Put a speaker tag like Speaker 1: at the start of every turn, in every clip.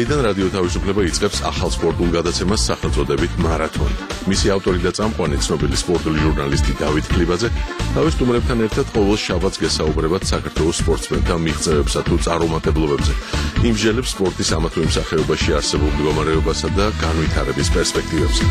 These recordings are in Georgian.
Speaker 1: დღეიდან რადიო თავისუფლება იწყებს ახალ სპორტულ გადაცემას სახელწოდებით მარათონი. მისი ავტორი და წამყვანი ცნობილი სპორტული ჟურნალისტი დავით კლიბაძე თავის სტუმრებთან ერთად ყოველ შაბათს გესაუბრებათ საქართველოს სპორტსმენთა მიღწევებსა თუ წარუმატებლობებზე. იმსჯელებს სპორტის ამა თუ იმ სახეობაში არსებულ მდგომარეობასა და განვითარების პერსპექტივებზე.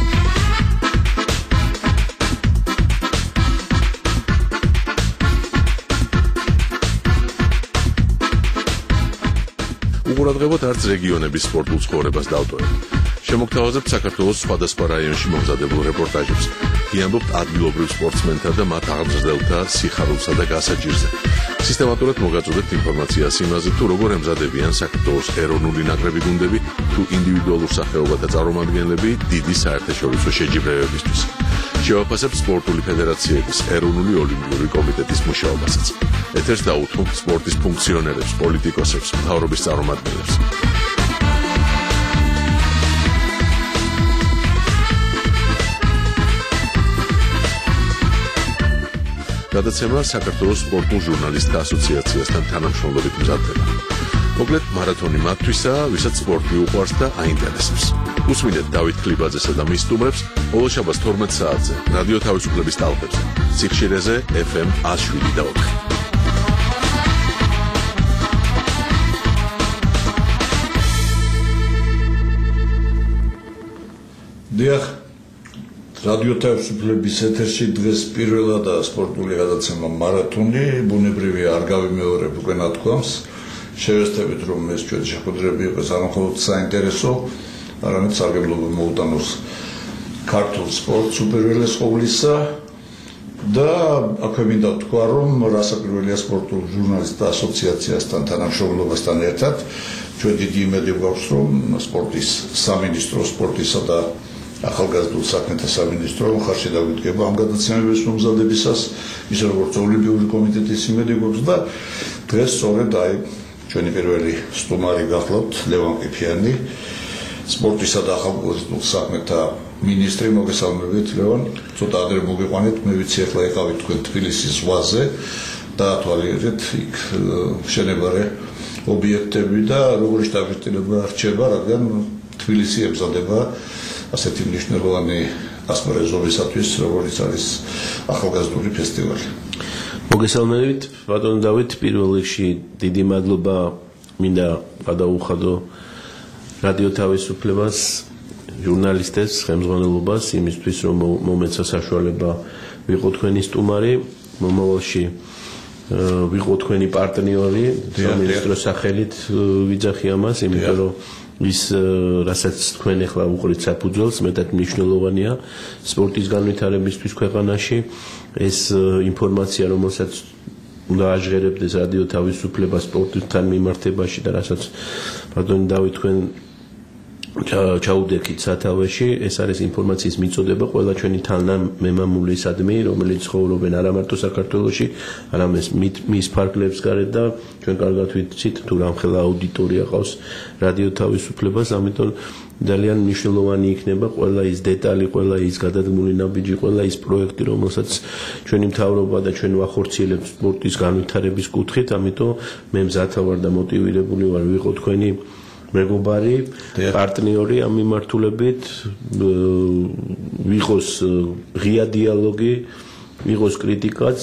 Speaker 1: უყურადღებოთ არც რეგიონების სპორტულ ცხოვრებას დავტოვებთ. შემოგთავაზებთ საქართველოს სხვადასხვა რაიონში მომზადებულ რეპორტაჟებს. გიამბობთ ადგილობრივ სპორტსმენთა და მათ აღმზრდელთა სიხარულსა და გასაჭირზე. სისტემატურად მოგაწოდებთ ინფორმაციას იმაზე, თუ როგორ ემზადებიან საქართველოს ეროვნული ნაკრები გუნდები, თუ ინდივიდუალურ სახეობათა წარმომადგენლები დიდი საერთაშორისო შეჯიბრებებისთვის. შევაფასებთ სპორტული ფედერაციების, ეროვნული ოლიმპიური კომიტეტის მუშაობასაც. ეთერს დაუთმობთ სპორტის ფუნქციონერებს, პოლიტიკოსებს, მთავრობის წარმომადგენლებს. გადაცემა საქართველოს სპორტულ ჟურნალისტთა ასოციაციასთან თანამშრომლობით მზადდება. მოკლედ მარათონი მათთვისაა, ვისაც სპორტი უყვარს და აინტერესებს. უსმინეთ დავით კლიბაძესა და მის სტუმრებს ყოველ შაბათს 12 საათზე რადიო თავისუფლების ტალღებზე, სიხშირეზე FM 107.4.
Speaker 2: დიახ, რადიო თავისუფლების ეთერში დღეს პირველადაა სპორტული გადაცემა მარათონი, ბუნებრივია არ გავიმეორებ უკვე ნათქვამს. შევეცდებით, რომ ეს ჩვენი შეხვედრები იყოს არა მხოლოდ საინტერესო, არამედ სარგებლობა მოუტანოს ქართულ სპორტს უპირველეს ყოვლისა და აქვე მინდა ვთქვა, რომ რასაკვირველია სპორტულ ჟურნალისტთა ასოციაციასთან თანამშრომლობასთან ერთად ჩვენ დიდი იმედი გვაქვს, რომ სპორტის სამინისტრო, სპორტისა და ახალგაზრდულ საქმეთა სამინისტრო ხარში დაგვიდგება ამ გადაცემების მომზადებისას, ისე როგორც ოლიმპიური კომიტეტის იმედი გვაქვს და დღეს სწორედ ჩვენი პირველი სტუმარი გახლავთ ლევან ყიფიანი, სპორტისა და ახალგაზრდულ საქმეთა მინისტრი. მოგესალმებით ლევან, ცოტა ადრე მოგიყვანეთ, მე ვიცი ახლა იყავით თქვენ თბილისის ზღვაზე და თვალიერეთ იქ მშენებარე ობიექტები და როგორი შტაბ-ბიჭდება რჩება, რადგან თბილისი ემზადება ასეთი მნიშვნელოვანი ასპარეზობისათვის, როგორც არის ახალგაზრდული ფესტივალი.
Speaker 3: მოგესალმებით, ბატონო დავით, პირველ რიგში დიდი მადლობა მინდა გადაუხადო რადიო თავისუფლებას, ჟურნალისტებს, ხელმძღვანელობას იმისთვის, რომ მომეცა საშუალება ვიყო თქვენი სტუმარი, მომავალში ვიყო თქვენი პარტნიორი, სამინისტროს სახელით ვიძახი ამას, იმიტომ რომ ის რასაც თქვენ ახლა უყურით საფუძველს, მეტად მნიშვნელოვანია სპორტის განვითარებისთვის ქვეყანაში. ეს ინფორმაცია, რომელსაც უნდა აჟღერებდეს რადიო თავისუფლება სპორტთან მიმართებაში და რასაც ბატონო დავით თქვენ ჩაუდექით სათავეში, ეს არის ინფორმაციის მიწოდება ყველა ჩვენი თანამემამულისადმი, რომელიც ცხოვრობენ არა მარტო საქართველოში, არამედ მის ფარგლებს გარეთ და ჩვენ კარგად ვიცით თუ რამხელა აუდიტორია ყავს რადიო თავისუფლებას, ამიტომ ძალიან მნიშვნელოვანი იქნება ყველა ის დეტალი, ყველა ის გადადგმული ნაბიჯი, ყველა ის პროექტი, რომელსაც ჩვენი მთავრობა და ჩვენ ვახორციელებთ სპორტის განვითარების კუთხით, ამიტომ მე მზათა ვარ და მოტივირებული ვარ ვიყო თქვენი მეგობარი, პარტნიორი ამ მიმართულებით, ვიყოს ღია დიალოგი, ვიყოს კრიტიკაც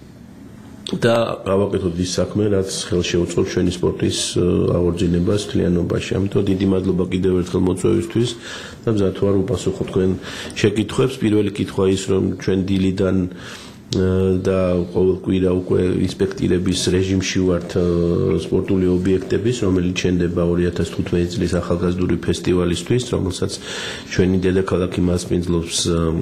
Speaker 3: და გავაკეთოთ ის საქმე, რაც ხელშეუწყობს ჩვენი სპორტის აღორძინებას მთლიანობაში. ამიტომ დიდი მადლობა კიდევ ერთხელ მოწვევისთვის და მზად ვარ უპასუხო თქვენ შეკითხვებს. პირველი კითხვა ის, რომ ჩვენ დილიდან და ყოველ კვირა უკვე ინსპექტირების რეჟიმში ვართ სპორტული ობიექტების, რომელიც შენდება 2015 წლის ახალგაზრდული ფესტივალისთვის, რომელსაც ჩვენი დედაქალაქი მასპინძლობს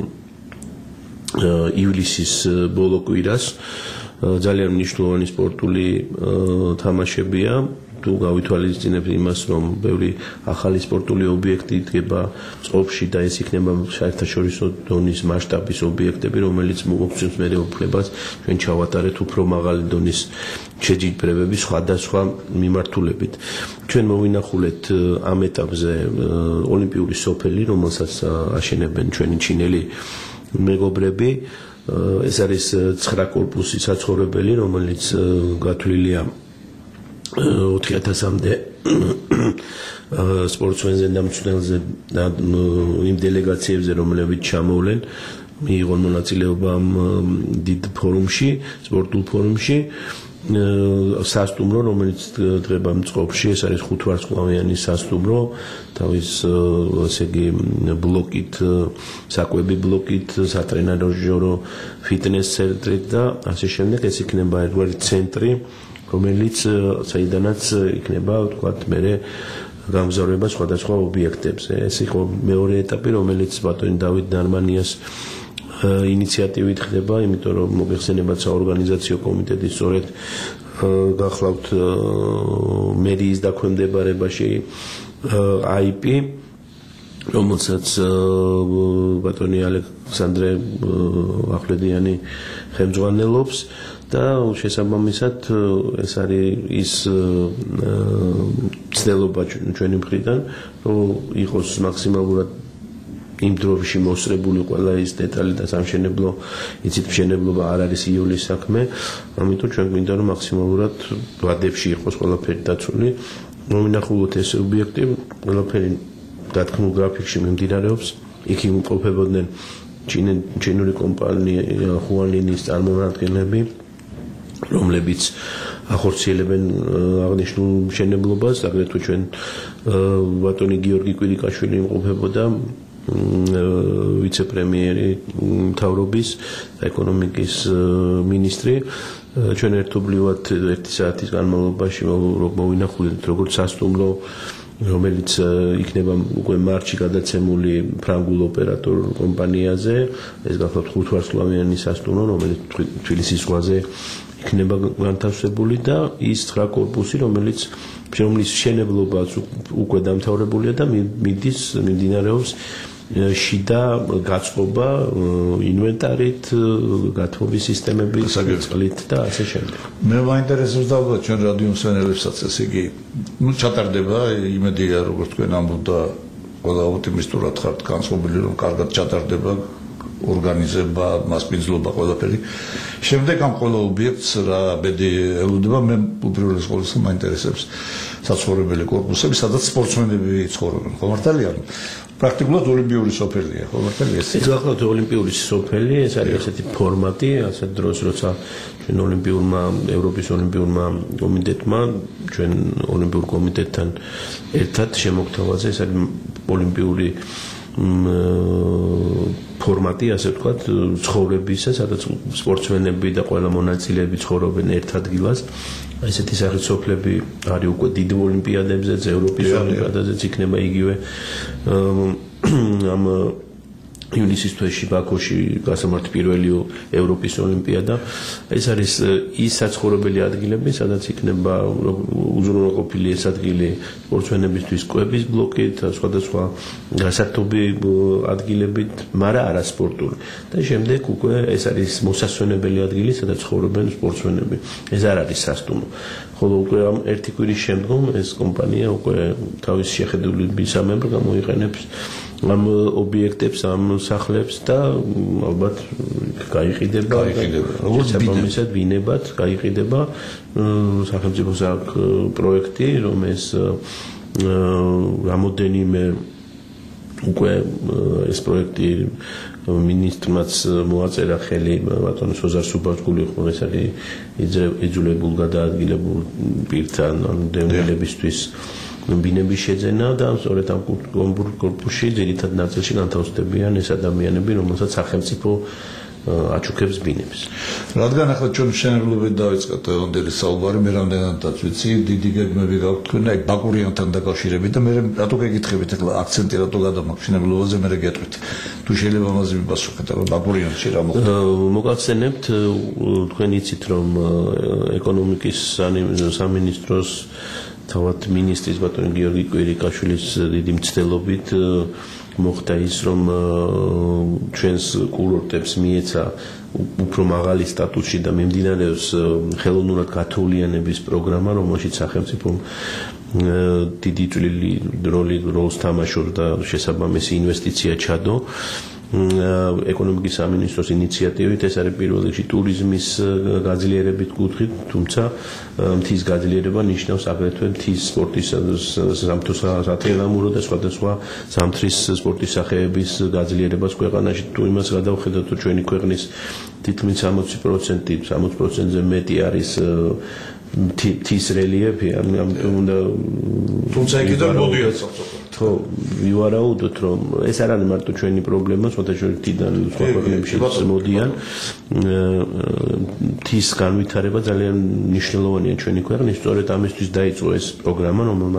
Speaker 3: ივლისის ბოლო კვირას. ძალიან მნიშვნელოვანი სპორტული თამაშებია. თუ გავითვალისწინებთ იმას, რომ ბევრი ახალი სპორტული ობიექტი იდგება წყობაში და ეს იქნება საერთაშორისო დონის მასშტაბის ობიექტები, რომელიც მოგცემს მე უფლებას ჩვენ ჩავატარეთ უფრო მაღალი დონის შეჯიბრებების სხვადასხვა მიმართულებით. ჩვენ მოვინახულეთ ამ ეტაპზე ოლიმპიური სოფელი, რომელსაც აშენებენ ჩვენი ჩინელი მეგობრები. ეს არის 9 კორპუსი საცხოვრებელი, რომელიც გათვლილია 4000-მდე სპორტსმენზე და მწვრთნელზე და იმ დელეგაციებზე, რომლებიც ჩამოვლენ, მიიღონ მონაწილეობა დიდ ფორუმში, სპორტულ ფორუმში. სასტუმრო, რომელიც დღება მწყობში, ეს არის 5 ვარსკვლავიანი სასტუმრო, თავის ესე იგი ბლოკით, საკვები ბლოკით, სატრენაჟერო ფიტნეს ცენტრით და ასე შემდეგ. ეს იქნება ერთგვარი ცენტრი, რომელიც საიდანაც იქნება, ვთქვათ, მე გამგზავრება სხვადასხვა ობიექტებზე. ეს იყო მეორე ეტაპი, რომელიც ბატონი დავით ნარმანიას ინიციატივით ხდება, იმიტომ რომ მოგეხსენებათ საორგანიზაციო კომიტეტი სწორედ გახლავთ მერიის დაქვემდებარებაში IP, რომელსაც ბატონი ალექსანდრე ახვლედიანი ხელმძღვანელობს და შესაბამისად ეს არის ის ცდილობა ჩვენი მხრიდან, რომ იყოს მაქსიმალურად იმ დროში მოსწრებული ყველა ის დეტალი და სამშენებლო, იცით, მშენებლობა არ არის იულის საქმე, ამიტომ ჩვენ გვინდა რომ მაქსიმალურად ვადებში იყოს ყველაფერი დაცული, მომინახულოთ ეს ობიექტი, ყველაფერი დათქმულ გრაფიკში მიმდინარეობს, იქ იმყოფებოდნენ ჩინური კომპანია ხუანლინის წარმომადგენლები, რომლებიც ახორციელებენ აღნიშნულ მშენებლობას, აგრეთვე ჩვენ ბატონი გიორგი კვირიკაშვილი იმყოფებოდა ვიცე-პრემიერი მთავრობის და ეკონომიკის მინისტრი. ჩვენ ერთობლივად 1 საათის განმავლობაში მოვინახულეთ როგორც სასტუმრო, რომელიც იქნება უკვე მარტში გადაცემული ფრანგულ ოპერატორ კომპანიაზე, ეს გახლავთ 5 ვარსკვლავიანი სასტუმრო, რომელიც თბილისის ზღვაზე იქნება განთავსებული და ის 9 კორპუსი, რომლის მშენებლობაც უკვე დამთავრებულია და მიმდინარეობს შიდა გაწყობა ინვენტარით, გათბობის სისტემებით, წყლით და ასე შემდეგ.
Speaker 2: მე მაინტერესებს და ალბათ ჩვენ რადიო მსმენელებსაც ესე იგი, ჩატარდება, იმედია როგორც თქვენ ამბობდა, ყველა ოპტიმისტურად ხართ განწყობილი, რომ კარგად ჩატარდება ორგანიზება, მასპინძლობა ყველაფერი. შემდეგ ამ ყველა ობიექტს რა ბედი ელოდება, მე უპირველეს ყოვლისა მაინტერესებს საცხოვრებელი კორპუსები, სადაც სპორტსმენები ცხოვრობენ. ხო მართალია? პრაქტიკულად ოლიმპიური სოფელია, ხო მართალია?
Speaker 3: ეს გახლავთ ოლიმპიური სოფელი, ეს არის ასეთი ფორმატი, ასეთ დროს, როცა ჩვენ ევროპის ოლიმპიურმა კომიტეტმა, ჩვენ ოლიმპიურ კომიტეტთან ერთად შემოგთავაზა, ეს არის ოლიმპიური ფორმატი, ასე ვთქვათ, ცხოვრებისა, სადაც სპორტსმენები და ყველა მონაწილეები ცხოვრობენ ერთ ადგილას. ესეთი სახის სოფლები არის უკვე დიდ ოლიმპიადებზეც, ევროპის ოლიმპიადაზეც იქნება იგივე ამ ივნისის თვეში ბაქოში გასამართ პირველი ევროპის ოლიმპიადა. ეს არის ის საცხოვრებელი ადგილები, სადაც იქნება უზრუნველყოფილი ეს ადგილი სპორტსმენებისთვის კვების ბლოკით, სხვადასხვა გასართობი ადგილებით, მაგრამ არა სპორტული. და შემდეგ უკვე ეს არის მოსასვენებელი ადგილი, სადაც ცხოვრობენ სპორტსმენები. ეს არ არის სასტუმრო. ხოლო უკვე ამ ერთი კვირის შემდგომ ეს კომპანია უკვე თავის შეხედულებისამებრ გამოიყენებს ამ ობიექტებს, ამ სახლებს და ალბათ გაიყიდება. როგორც საბამისად ვინებად გაიყიდება სახელმწიფოს აქვს პროექტი, რომ ეს რამოდენიმე უკვე ეს პროექტი მინისტრმაც მოაწერა ხელი ბატონი სოზარ სუბარგული, ეს არის იძულებულ გადაადგილებულ პირთან დევნილებისთვის ბინების შეძენა და სწორედ ამ კორპუსში ძირითად ნაწილში განთავსდებიან ეს ადამიანები, რომელსაც სახელმწიფო აჩუქებს ბინებს.
Speaker 2: რადგან ახლა ჩვენ მშენებლობით დავიწყეთ ონდელი საუბარი, მე რამდენადაც ვიცი, დიდი გეგმები გაქვთ თქვენ აი ბაკურიანთან დაკავშირებით და მე რატო გეკითხებით ახლა აქცენტი რატო გადამაქვს მშენებლობაზე, მე გეტყვით. თუ შეიძლება ამაზე მიპასუხეთ, რომ ბაკურიანში რა მოხდა.
Speaker 3: მოგახსენებთ, თქვენ იცით, რომ ეკონომიკის სამინისტროს თავად მინისტრის ბატონი გიორგი კვირიკაშვილის დიდი მცდელობით მოხდა ის, რომ ჩვენს კურორტებს მიეცა უფრო მაღალი სტატუსი და მიმდინარეობს ხელოვნურად გათოვლიანების პროგრამა, რომელშიც სახელმწიფომ დიდი წვლილი როლს თამაშობს და შესაბამისი ინვესტიცია ჩადო. ეკონომიკის სამინისტროს ინიციატივით ეს არის პირველ რიგში ტურიზმის გაძლიერებით კუთხით, თუმცა მთის გაძლიერება ნიშნავს აგრეთვე მთის სპორტის სამთო-სათხილამურო და სხვადასხვა ზამთრის სპორტის სახეების გაძლიერებას ქვეყანაში. თუ იმას გადავხედოთ, რომ ჩვენი ქვეყნის თითქმის 60%-ზე მეტი არის მთის რელიეფი, ამიტომ უნდა
Speaker 2: თუმცა იქიდან მოდიათ სახელმწიფო.
Speaker 3: ხო, ვივარაუდოთ, რომ ეს არ არის მარტო ჩვენი პრობლემა, სხვადასხვაგვარიდან სხვა ქვეყნებში მოდიან. მთის განვითარება ძალიან მნიშვნელოვანია ჩვენი ქვეყნის, სწორედ ამისთვის დაიწყო ეს პროგრამა,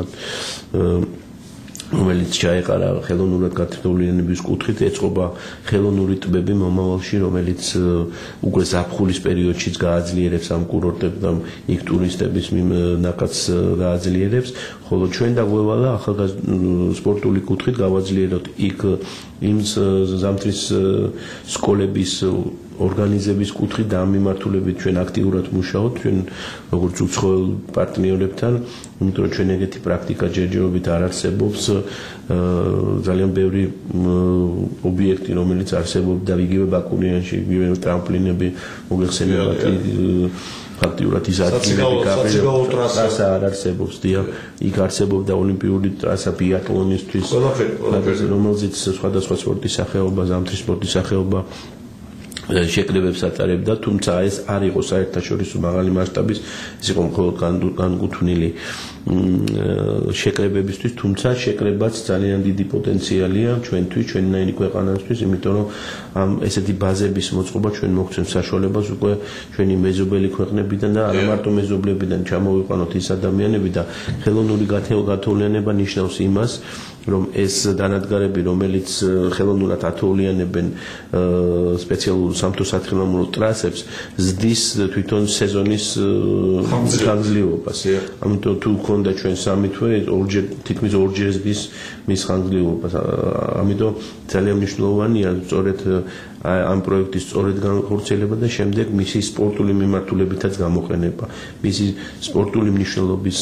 Speaker 3: რომელიც ჩაეყარა ხელოვნურად გათვლილების კუთხით, ეწყობა ხელოვნური ტბები მომავალში, რომელიც უკვე ზაფხულის პერიოდშიც გააძლიერებს ამ კურორტებს და იქ ტურისტების ნაკადს გააძლიერებს, ხოლო ჩვენ დაგვევალა სპორტული კუთხით გავაძლიეროთ იქ იმ ზამთრის სკოლების ორგანიზების კუთხით და ამ მიმართულებით ჩვენ აქტიურად მუშაობთ, ჩვენ როგორც უცხოელ პარტნიორებთან, იმიტომ რომ ჩვენ ეგეთი პრაქტიკა ჯერჯერობით არ არსებობს, ძალიან ბევრი ობიექტი, რომელიც არსებობდა იგივე ბაკურიანში, იგივე ტრამპლინები, მოგეხსენებათ ფაქტიურად ის ადგილები ტრასა არ არსებობს, იქ არსებობდა ოლიმპიური ტრასა ბიატლონისთვის, რომელზეც სხვადასხვა სპორტის სახეობა, ზამთრის სპორტის სახეობა შეკრებებს ატარებდა, თუმცა ეს არ იყო საერთაშორისო მაღალი მასშტაბის, ეს იყო მხოლოდ განკუთვნილი შეკრებებისთვის, თუმცა შეკრებაც ძალიან დიდი პოტენციალია ჩვენთვის, ჩვენნაირი ქვეყანისთვის, იმიტომ რომ ამ ესეთი ბაზების მოწყობა ჩვენ მოგცემს საშუალებას უკვე ჩვენი მეზობელი ქვეყნებიდან და არა მარტო მეზობლებიდან ჩამოვიყვანოთ ის ადამიანები და ხელოვნური გათოვლიანება ნიშნავს იმას, რომ ეს დანადგარები, რომელიც ხელოვნურად ათოვლიანებენ სპეციალურ სამთო-სათხილამურო ტრასებს, ზრდის თვითონ სეზონის ხანგრძლივობას. ამიტომ თუ გქონდა ჩვენ სამი თვე, თითქმის ორჯერ ზრდის მის ხანგრძლივობას. ამიტომ ძალიან მნიშვნელოვანია სწორედ ამ პროექტის სწორედ განხორციელება და შემდეგ მისი სპორტული მიმართულებითაც გამოყენება. მისი სპორტული მნიშვნელობის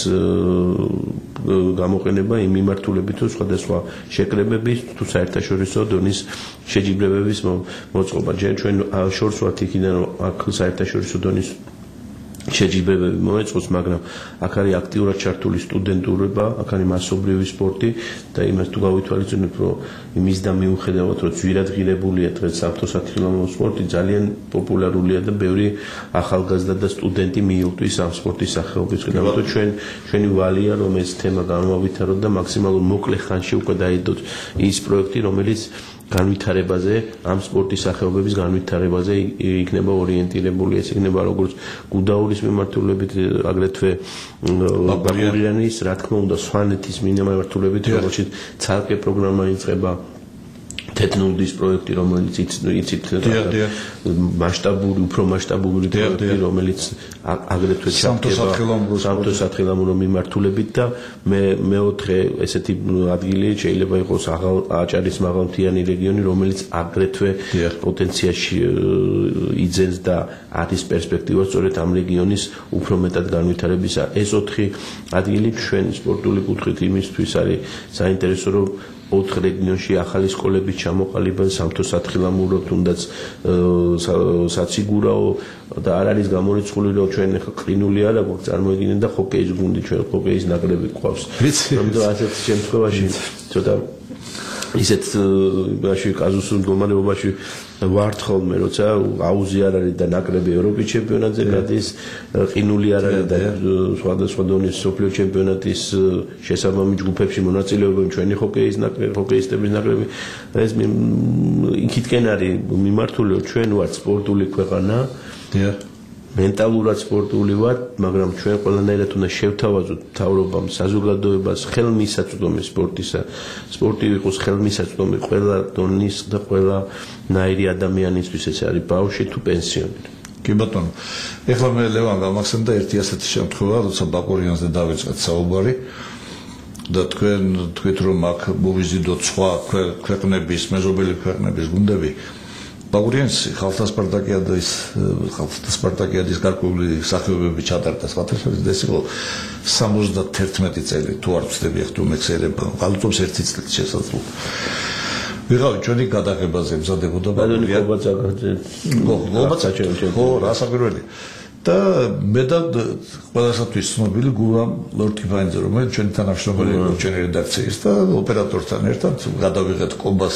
Speaker 3: გამოყენება იმ მიმართულებით, რომ სხვადასხვა შეკრებების თუ საერთაშორისო დონის შეჯიბრებების მოწყობა. ჯერ ჩვენ შორს ვართ იქიდან, რომ აქ საერთაშორისო დონის შეჯიბრებები მოეწყოს, მაგრამ აქ არის აქტიურად ჩართული სტუდენტურობა, აქ არის მასობრივი სპორტი და იმას თუ გავითვალისწინებთ, რომ იმის და მიუხედავად, რომ ძვირადღირებულია დღეს სამთო-სათხილამურო სპორტი, ძალიან პოპულარულია და ბევრი ახალგაზრდა და სტუდენტი მიიღწვის ამ სპორტის სახეობისგან. ამიტომ ჩვენი ვალია, რომ ეს თემა განვავითაროთ და მაქსიმალურ მოკლე ხანში უკვე დაიდოთ ის პროექტი, რომელიც განვითარებაზე, ამ სპორტის სახეობების განვითარებაზე იქნება ორიენტირებული. ეს იქნება როგორც გუდაურის მიმართულებით, აგრეთვე ბაკურიანის, რა თქმა უნდა, სვანეთის მიმართულებით, რომელშიც ცალკე პროგრამა იწყება თეთნუდის პროექტი, რომელიც იცით მასშტაბური, უფრო მასშტაბური პროექტი, რომელიც აგრეთვე ჩადგება სამთო-სათხილამურო მიმართულებით და მეოთხე ესეთი ადგილი შეიძლება იყოს აჭარის მაღალმთიანი რეგიონი, რომელიც აგრეთვე პოტენციაში იძენს და არის პერსპექტივა სწორედ ამ რეგიონის უფრო მეტად განვითარებისა. ეს 4 ადგილი ჩვენ სპორტული კუთხით იმისთვის არის საინტერესო, რომ 4 რეგიონში ახალი სკოლების ჩამოყალიბება, სამთო-სათხილამურო, თუნდაც საციგურაო და არ არის გამორიცხული, რომ ჩვენ ყრინული არა გვაქვს წარმოედგინეთ და ჰოკეის გუნდი, ჩვენ ჰოკეის ნაკრები გვყავს. ამიტომ ასეთ შემთხვევაში ცოტა ისეთ კაზუსურ მდგომარეობაში ვართ ხოლმე, როცა აუზი არ არის და ნაკრები ევროპის ჩემპიონატზე გადის, ყინული არ არის და სხვადასხვა დონის სოფლიო ჩემპიონატის შესაბამის ჯგუფებში მონაწილეობენ ჩვენი ჰოკეისტების ნაკრები. ეს იქითკენ არის მიმართული, რომ ჩვენ ვართ სპორტული ქვეყანა. მენტალურად სპორტული ვართ, მაგრამ ჩვენ ყველანაირად უნდა შევთავაზოთ მთავრობამ, საზოგადოებას ხელმისაწვდომი სპორტისა. სპორტი იყოს ხელმისაწვდომი ყველა დონის და ყველა ნაირი ადამიანისთვის, ეს არის ბავშვი თუ პენსიონერი.
Speaker 2: კი ბატონო. ეხლა მე ლევან გამახსენ და ერთი ასეთი შემთხვევა, როცა ბაკურიანზე დავიწყეთ საუბარი და თქვით რომ აქ მოვიზიდოთ სხვა ქვეყნების, მეზობელი ქვეყნების გუნდები. ბაკურიანში ხალხთა სპარტაკიადის გარკვეული სახეობები ჩატარდა სხვადასხვა ეს იყო 71 წელი თუ არ ვცდები, ახლა თუ მეხსიერება, გალუტობს 1 წელი შესაძლოა. ვიღავი ჩვენი გადაღებაზე მზადებოდა
Speaker 3: ბატონი
Speaker 2: ხო რასაკვირველი და მე და ყველასათვის ცნობილი გურამ ლორდ კიფაინძე რომელიც ჩვენი თანამშრომელი იყო ჩვენი რედაქციის და ოპერატორთან ერთად გადავიღეთ კობას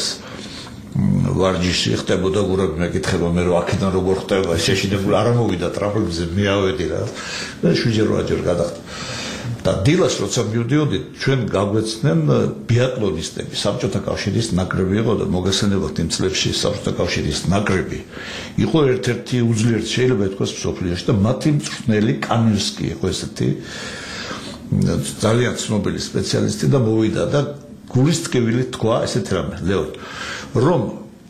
Speaker 2: ვარჯიში ხდებოდა გურამ მეკითხება მე რომ აქედან როგორ ხდება შეშინებული არ მოვიდა ტრაფიკზე მე ავედი რა და 7-8 გადახდა და დილას როცა მივდიოდი ჩვენ გავგვეცდნენ ბიატლონისტები საბჭოთა კავშირის ნაკრები იყო და მოგესალმებათ იმ წლებში საბჭოთა კავშირის ნაკრები იყო ერთ-ერთი უძლიერესი შეიძლება ითქვას მსოფლიოში და მათი მწვრთნელი კანევსკი იყო ესეთი ძალიან ცნობილი სპეციალისტი და მოვიდა და გულის ტკივილი თქვა ესეთ რამე ლეონ რომ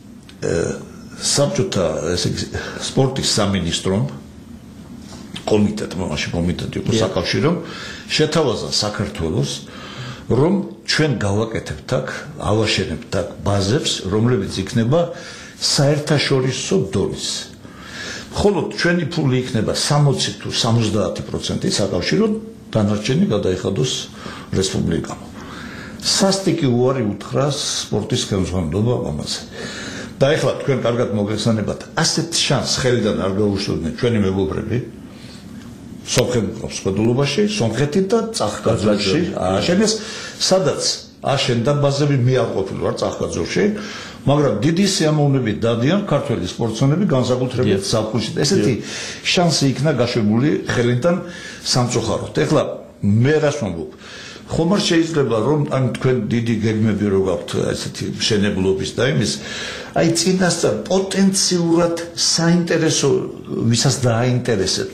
Speaker 2: საბჭოთა სპორტის სამინისტრომ კომიტეტმა მაშინ კომიტეტი იყო საკავშირო შეთავაზა საქართველოს რომ ჩვენ გავაკეთებთ აქ ავაშენებთ აქ ბაზებს რომლებიც იქნება საერთაშორისო დონის ხოლო ჩვენი ფული იქნება 60 თუ 70% საკავშირო დანარჩენი გადაიხადოს რესპუბლიკამ სასტიკი უარი უთხრა სპორტის ხელმძღვანელობამ ამაზე და ეხლა თქვენ კარგად მოგეხსენებათ ასეთ შანსს ხელიდან არ გაუშვდნენ ჩვენი მეგობრები სომხეთის სპორტულობაში, სომხეთი და წახკაძორში ააშენეს, სადაც აშენდა ბაზები მე არ ყოფილი ვარ წახკაძორში, მაგრამ დიდი სიამოვნებით დადიან ქართველი სპორტსმენები განსაკუთრებით საფრთხეში. ესეთი შანსი იქნა გაშვებული ხელიდან სამწუხაროდ. ეხლა მე რას ვამბობ? ხომ არ შეიძლება რომ ან თქვენ დიდი გეგმები რო გაქვთ ესეთი მშენებლობის და იმის აი წინასწარ პოტენციურად საინტერესო ვისაც დააინტერესებთ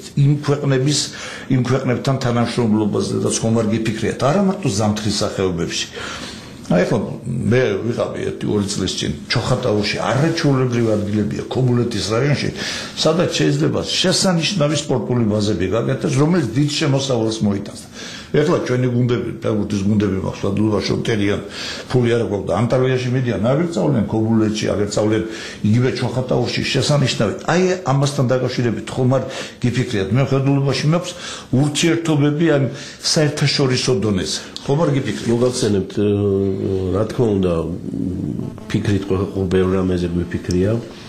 Speaker 2: იმ ქვეყნებთან თანამშრომლობაზე და ხომ არ გიფიქრიათ არა მარტო ზამთრის სახეობებში აი ხო მე ვიყავი 1-2 წლის წინ ჩოხატაურში არაჩვეულებრივი ადგილებია ქობულეთის რაიონში სადაც შეიძლება შესანიშნავი სპორტული ბაზები გაკეთდეს რომელიც დიდ შემოსავალს მოიტანს ეხლა ჩვენი გუნდები ფეხბურთის გუნდები მახსოვდება შორტერიან ფული არ აქვს და ანტალიაში მედიან აგერწავლენ ქობულეთში აგერწავლენ იგივე ჩოხატაურში შესანიშნავი აი ამასთან დაკავშირებით ხომ არ გიფიქრიათ მე ხედულობაში მაქვს ურთიერთობები ან საერთაშორისო დონეზე ხომ არ გიფიქრიათ
Speaker 3: მოგახსენებთ რა თქმა უნდა ფიქრით ყოველ რამეზე გვიფიქრია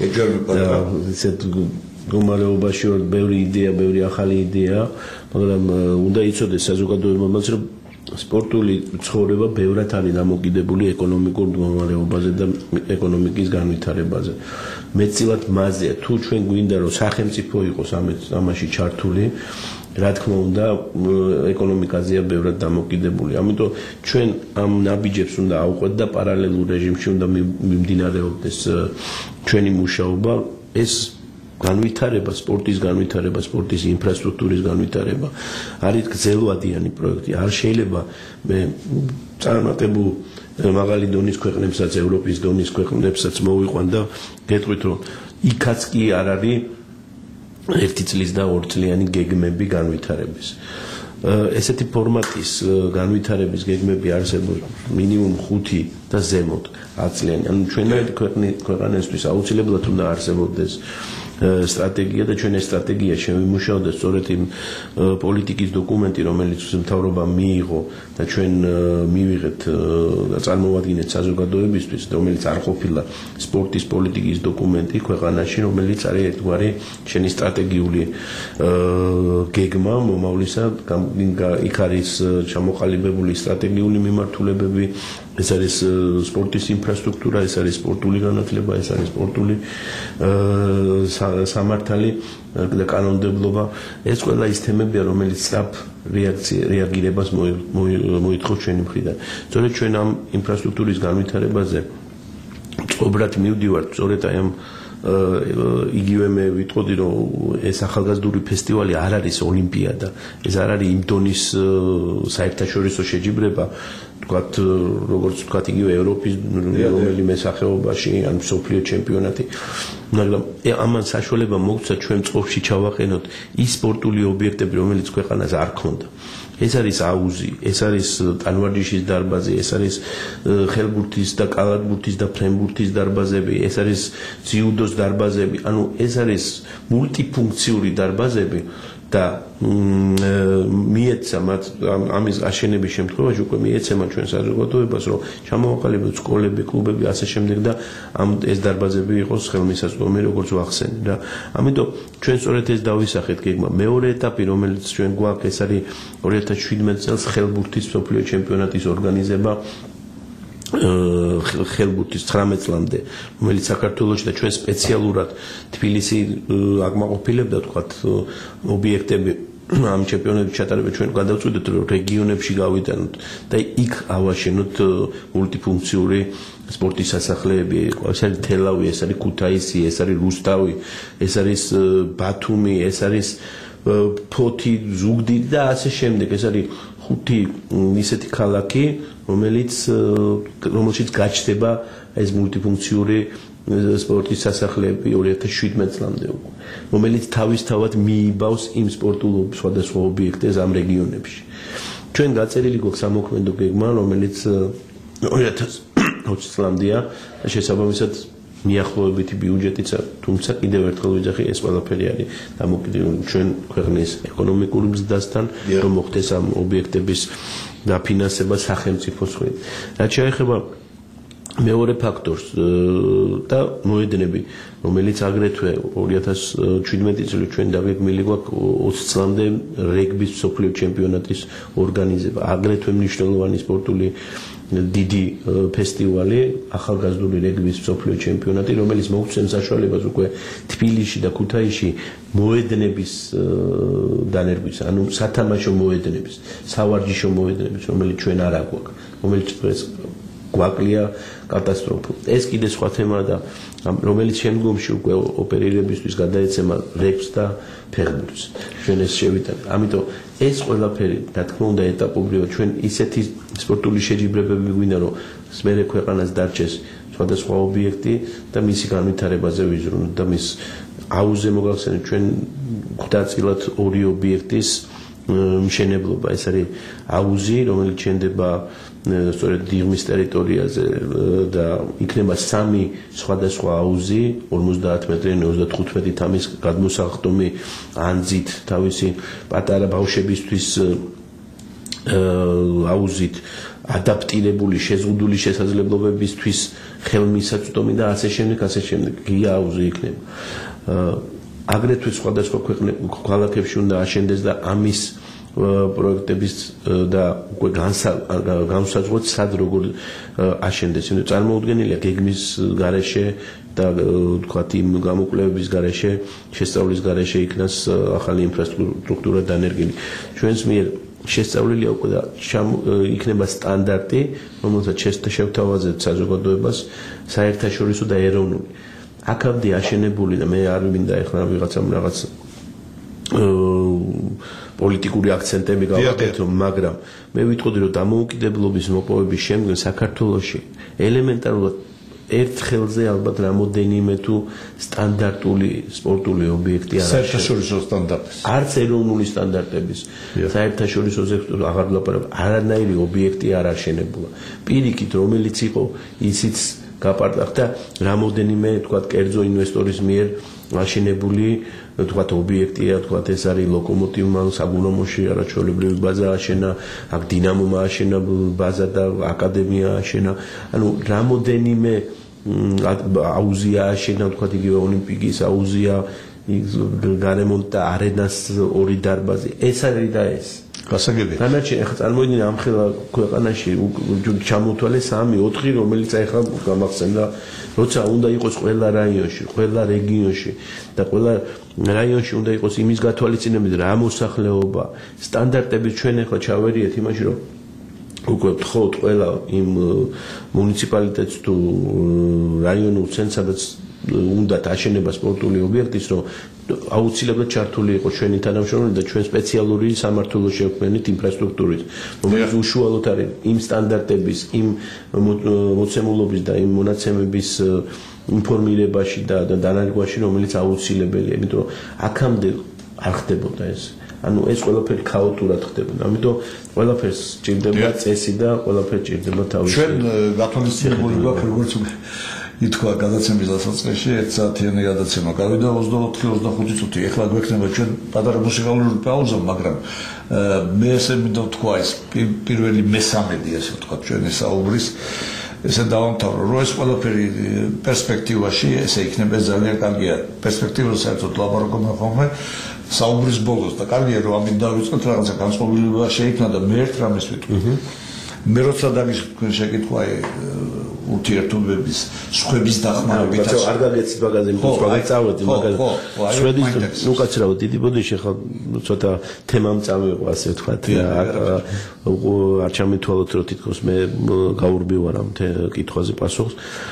Speaker 3: ისეთ გომარეობაში ვარ ბევრი იდეა ბევრი ახალი იდეა მაგრამ უნდა იცოდეს საზოგადოებამაც რომ სპორტული ცხოვრება ბევრად არის დამოკიდებული ეკონომიკურ მდგომარეობაზე და ეკონომიკის განვითარებაზე მეტწილად მაზეა თუ ჩვენ გვინდა რომ სახელმწიფო იყოს ამაში ჩართული რა თქმა უნდა ეკონომიკაზეა ბევრად დამოკიდებული ამიტომ ჩვენ ამ ნაბიჯებს უნდა ავყვეთ და პარალელურ რეჟიმში უნდა მიმდინარეობდეს ჩვენი მუშაობა ეს განვითარება, სპორტის განვითარება, სპორტის ინფრასტრუქტურის განვითარება არის გრძელვადიანი პროექტი. არ შეიძლება მე წარმატებულ მაღალი დონის ქვეყნებსაც, ევროპის დონის ქვეყნებსაც მოვიყვან და გეტყვით რომ იქაც კი არ არის 1 წლის და 2 წლიანი გეგმები განვითარების. ესეთი ფორმატის განვითარების გეგმები არსებობს მინიმუმ 5 და ზემოთ 10 წლიანი. ანუ ჩვენაირ ქვეყნებისთვის აუცილებლად უნდა არსებობდეს სტრატეგია და ჩვენ ეს სტრატეგია შევიმუშავოთ სწორედ იმ პოლიტიკის დოკუმენტი რომელიც მთავრობამ მიიღო და ჩვენ მივიღეთ და წარმოვადგინეთ საზოგადოებისთვის რომელიც არ ყოფილა სპორტის პოლიტიკის დოკუმენტი ქვეყანაში რომელიც არის ერთგვარი შენი სტრატეგიული გეგმა მომავლისა იქ არის ჩამოყალიბებული სტრატეგიული მიმართულებები ეს არის სპორტის ინფრასტრუქტურა ეს არის სპორტული განათლება ეს არის სპორტული სამართალი და კანონმდებლობა ეს ყველა ის თემებია რომელიც სწრაფ რეაგირებას მოითხოვს ჩვენი მხრიდან სწორედ ჩვენ ამ ინფრასტრუქტურის განვითარებაზე მწყობრად მივდივართ სწორედ აი ამ იგივე მე ვიტყოდი რომ ეს ახალგაზრდული ფესტივალი არ არის ოლიმპიადა ეს არ არის იმ დონის საერთაშორისო შეჯიბრება თქვათ როგორც თქვათ იგივე ევროპის რომელიმე სახეობაში ან მსოფლიო ჩემპიონატი მაგრამ ამან საშუალება მოგცა ჩვენ წყობაში ჩავაყენოთ ის სპორტული ობიექტები რომელიც ქვეყანას არ ქონდა ეს არის აუზი ეს არის ტანვარჯიშის დარბაზი ეს არის ხელბურთის და კალათბურთის და ფრენბურთის დარბაზები ეს არის ძიუდოს დარბაზები ანუ ეს არის მულტიფუნქციური დარბაზები და მიეცა მათ ამის აშენების შემთხვევაში უკვე მიეცემა ჩვენ საზოგადოებას რომ ჩამოვაყალიბოთ სკოლები, კლუბები ასე შემდეგ და ეს დარბაზები იყოს ხელმისაწვდომი როგორც ვახსენე და ამიტომ ჩვენ სწორედ ეს დავისახეთ გეგმა მეორე ეტაპი რომელიც ჩვენ გვაქვს ეს არის 2017 წელს ხელბურთის მსოფლიო ჩემპიონატის ორგანიზება ხელბურთის 19 წლამდე რომელიც საქართველოში და ჩვენ სპეციალურად თბილისი აკმაყოფილებდა თქვათ ობიექტები ამ ჩემპიონატების ჩატარება ჩვენ გადავწყვიტეთ რომ რეგიონებში გავიტანოთ და იქ ავაშენოთ მულტიფუნქციური სპორტის სასახლეები ეს არის თელავი ეს არის ქუთაისი ეს არის რუსთავი ეს არის ბათუმი ეს არის ფოთი ზუგდიდი და ასე შემდეგ ეს არის 5 ისეთი ქალაქი რომელშიც გაჩნდება ეს მულტიფუნქციური სპორტის სასახლეები 2017 წლამდე უკვე რომელიც თავისთავად მიიბავს იმ სპორტულ სხვადასხვა ობიექტებს ამ რეგიონებში ჩვენ გაწერილი გვაქვს სამოქმედო გეგმა რომელიც 2020 წლამდეა და შესაბამისად მიახლოებითი ბიუჯეტიც თუმცა კიდევ ერთხელ ვიძახი ეს ყველაფერი არის დამოკიდებული ჩვენ ქვეყნის ეკონომიკური მზდასთან რომ მოხდეს ამ ობიექტების დაფინანსება სახელმწიფოს მხრიდან რაც შეეხება მეორე ფაქტორს და მოედნები რომელიც აგრეთვე 2017 წელს ჩვენ დაგეგმილი გვაქვს 20 წლამდე რეგბის მსოფლიო ჩემპიონატის ორგანიზება აგრეთვე მნიშვნელოვანი სპორტული დიდი ფესტივალი ახალგაზრდული რეგბის მსოფლიო ჩემპიონატი რომელიც მოგცემს საშუალებას უკვე თბილისში და ქუთაისში მოედნების დანერგვის ანუ სათამაშო მოედნების სავარჯიშო მოედნების რომელიც ჩვენ არ აქვს რომელიც გვაკლია კატასტროფა ეს კიდე სხვა თემაა და რომელიც შემდგომში უკვე ოპერირებისთვის გადაეცემა რეგბს და ფეხბურთს ჩვენ ეს შევიტანეთ ამიტომ ეს ყველაფერი რა თქმა უნდა ეტაპობრივად ჩვენ ისეთი სპორტული შეჯიბრებები გვინდა რომ მერე ქვეყანას დარჩეს სხვადასხვა ობიექტი და მისი განვითარებაზე ვიზრუნოთ და მის აუზზე მოგახსენებთ ჩვენ გვდაწილათ ორი ობიექტის მშენებლობა ეს არის აუზი რომელიც შენდება სწორედ დიღმის ტერიტორიაზე და იქნება 3 სხვადასხვა აუზი 50 მეტრიანი 35 თამის გადმოსახდომი ანძით თავისი პატარა ბავშვებისთვის აუზით ადაპტირებული შეზღუდული შესაძლებლობებისთვის ხელმისაწვდომი და ასე შემდეგ გია აუზი იქნება აგრეთვე სხვადასხვა ქალაქებში უნდა აშენდეს და ამის პროექტების და უკვე განსაზღვროთ სად როგორ აშენდეს. წარმოუდგენელია გეგმის გარეშე და თქვათ იმ გამოკვლევების გარეშე, შესწავლის გარეშე იქნას ახალი ინფრასტრუქტურა დანერგილი. ჩვენს მიერ შესწავლილია უკვე და იქნება სტანდარტი, რომელსაც შევთავაზებთ საზოგადოებას საერთაშორისო და ეროვნული. აქამდე აშენებული და მე არ მინდა ეხლა ვიღაცამ რაღაც პოლიტიკური აქცენტები გავაკეთო, მაგრამ მე ვიტყოდი რომ დამოუკიდებლობის მოპოვების შემდგომ საქართველოში ელემენტარულად ერთ ხელზე ალბათ რამოდენიმე თუ სტანდარტული სპორტული ობიექტი არ არის.
Speaker 2: საერთაშორისო სტანდარტის.
Speaker 3: არც ეროვნული სტანდარტების. საერთაშორისოზე აღარ ვლაპარაკობ. არანაირი ობიექტი არ აშენებულა. პირიქით რომელიც იყო ისიც გაპარტახდა რამოდენიმე თქვათ კერძო ინვესტორის მიერ აშენებული თქვათ ობიექტია, თქვათ ეს არის ლოკომოტივმა საგუნამოში არაჩვეულებრივი ბაზა აშენა, აქ დინამომა აშენა ბაზა და აკადემია აშენა. ანუ რამოდენიმე აუზია აშენა, თქვათ იგივე ოლიმპიკის აუზია, გარემონტა არენას ორი დარბაზი. ეს არის და ეს
Speaker 2: გასაგებია.
Speaker 3: განაჩენი ახლა წარმოიდგინე ამ ხელა ქვეყანაში ჩამოთვალე 3-4 რომელიც ახლა გამახსენდა როცა უნდა იყოს ყველა რაიონში, ყველა რეგიონში და ყველა რაიონში უნდა იყოს იმის გათვალისწინებით რა მოსახლეობა, სტანდარტები ჩვენ ახლა ჩავერიეთ იმაში რომ უკვე ვთხოვთ ყველა იმ მუნიციპალიტეტს თუ რაიონულ ცენტრს სადაც უნდა აშენება სპორტული ობიექტის რომ აუცილებლად ჩართული იყო ჩვენი თანამშრომლები და ჩვენ სპეციალური სამართლო შევქმნით ინფრასტრუქტურის რომელიც უშუალოდ არის იმ სტანდარტების, იმ მოცემულობის და იმ მონაცემების ინფორმირებაში და დანერგვაში რომელიც აუცილებელია, იმიტომ რომ აქამდე არ ხდებოდა ეს. ანუ ეს ყველაფერი ქაოტურად ხდებოდა. ამიტომ ყველაფერს ჭირდება წესი და ყველაფერს ჭირდება თავისი.
Speaker 2: ჩვენ გათვალისწინებული გვაქვს როგორც ითქვა გადაცემის დასაწყისში 1 საათიანი გადაცემა გავიდა 24-25 წუთი. ეხლა გვექნება ჩვენ პატარა მუსიკალური პაუზა, მაგრამ მე ესე მინდა ვთქვა ეს პირველი მესამედი ასე ვთქვა ჩვენი საუბრის ესე დავამთავრო, რომ ეს ყველაფერი პერსპექტივაში ესე იქნება ძალიან კარგია. პერსპექტივა საერთოდ ლაბორატორია ხოლმე საუბრის ბოლოს და კარგია რომ ამით დავიწყოთ რაღაცა განსხვავება შეიქმნა და მე ერთ რამეს ვიტყვი. მე როცა თქვენ შეკითხვა ურთიერთობების სხვების დახმარებით
Speaker 3: არ გაგეცით მაგაზე იმიტომ რომ წავედი მაგაზე შვედის უკაცრავად დიდი ბოდიში ხა ცოტა თემამ წავიყო ასე ვთქვათ არ ჩამითვალოთ რომ თითქოს მე გაურბივარ ამ კითხვაზე პასუხს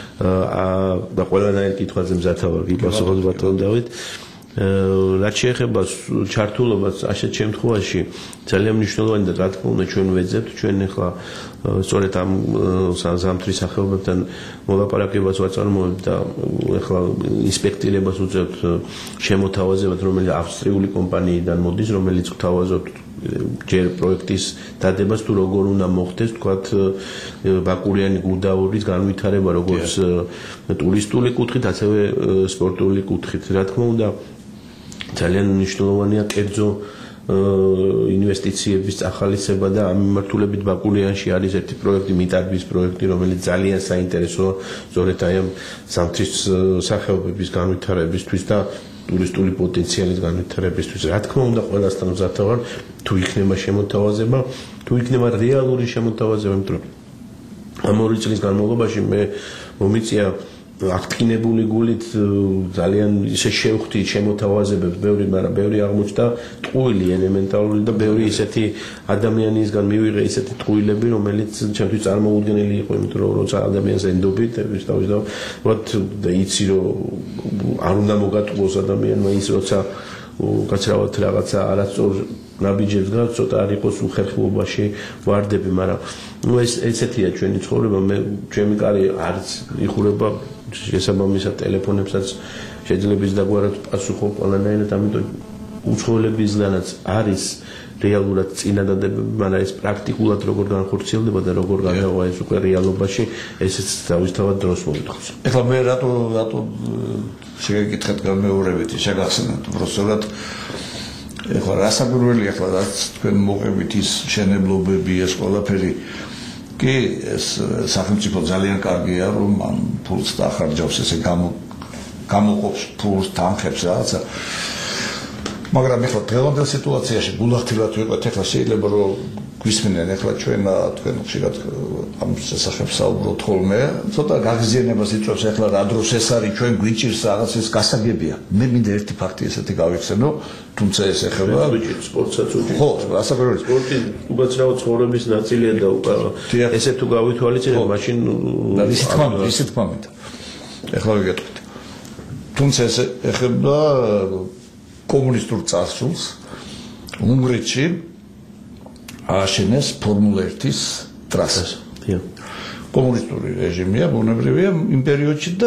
Speaker 3: და ყველანაირ კითხვაზე მზათა ვარ გიპასუხოთ ბატონ დავით რაც შეეხება ჩართულობას ასეთ შემთხვევაში ძალიან მნიშვნელოვანი და რა თქმა უნდა ჩვენ ვეძებთ ჩვენ ახლა სწორედ ამ ზამთრის სახეობებთან მოლაპარაკებას ვაწარმოებთ და ახლა ინსპექტირებას უწევთ შემოთავაზებად რომელიც ავსტრიული კომპანიიდან მოდის რომელიც გვთავაზობთ ჯერ პროექტის დადებას თუ როგორ უნდა მოხდეს თქვათ ბაკურიანი გუდაურის განვითარება როგორც ტურისტული კუთხით ასევე სპორტული კუთხით რა თქმა უნდა ძალიან მნიშვნელოვანია კერძო ინვესტიციების ახალისება და ამ მიმართულებით ბაკურიანში არის ერთი პროექტი მიტარბის პროექტი რომელიც ძალიან საინტერესოა სწორედ აი ამ ზამთრის სახეობების განვითარებისთვის და ტურისტული პოტენციალის განვითარებისთვის რა თქმა უნდა ყველასთან მზათა ვარ თუ იქნება შემოთავაზება თუ იქნება რეალური შემოთავაზება იმიტომ რომ ამ 2 წლის განმავლობაში მე მომიწია აქტინებული გულით ძალიან ისე შევხვდი შემოთავაზებებს ბევრი მაგრამ ბევრი აღმოჩნდა ტყუილი ელემენტარული და ბევრი ისეთი ადამიანისგან მივიღე ისეთი ტყუილები რომელიც ჩემთვის წარმოუდგენელი იყო იმიტომ რომ როცა ადამიანს ენდობით და იცი რომ არ უნდა მოგატყუოს ადამიანმა ის როცა უკაცრავად რაღაცა არასწორ ნაბიჯებს გავს ცოტა არ იყოს უხერხულობაში ვარდები მაგრამ ნუ ესეთია ჩვენი ცხოვრება მე ჩემი კარი არც იხურება შესაბამისად ტელეფონებსაც შეიძლება ის დაგვარად პასუხო ყველანაირად ამიტომ უცხოელებისგანაც არის რეალურად წინადადებები მაგრამ ეს პრაქტიკულად როგორ განხორციელდება და როგორ გადავა ეს უკვე რეალობაში ესეც თავისთავად დროს მოითხოვს
Speaker 2: ეხლა მე რატო შეგეკითხეთ გამეორებით შეგახსენებთ უბრალოდ ეხლა რასაკვირველია ეხლა რაც თქვენ მოყევით ის შენებლობები ეს ყველაფერი კი ეს სახელმწიფო ძალიან კარგია რომ ამ ფულს დახარჯავს ესე გამოყოფს ფულს თანხებს რაღაცა მაგრამ ეხლა დღევანდელ სიტუაციაში გულახდილად ვიყოთ ეხლა შეიძლება რომ გვისმენენ ეხლა ჩვენ თქვენ ხშირად ამ შესახებ საუბრობთ ხოლმე ცოტა გაღიზიანებას იწვევს ეხლა რა დროს ეს არის ჩვენ გვიჭირს რაღაცის გასაგებია მე მინდა ერთი ფაქტი ესეთი გავიხსენო თუმცა ეს ეხება
Speaker 3: სპორტსაც უჭირს
Speaker 2: ხო ასაკურველი
Speaker 3: სპორტი უბრალოდ ცხოვრების ნაწილია და ესე თუ გავითვალისწინებ მაშინ
Speaker 2: ისეთ თქმა მინდა ეხლა ვიგეთქვით თუმცა ეს ეხება კომუნისტურ წარსულს უნგრეთში ააშენეს ფორმულა 1-ის ტრასა. კომუნისტური რეჟიმია, ბუნებრივია იმ პერიოდში და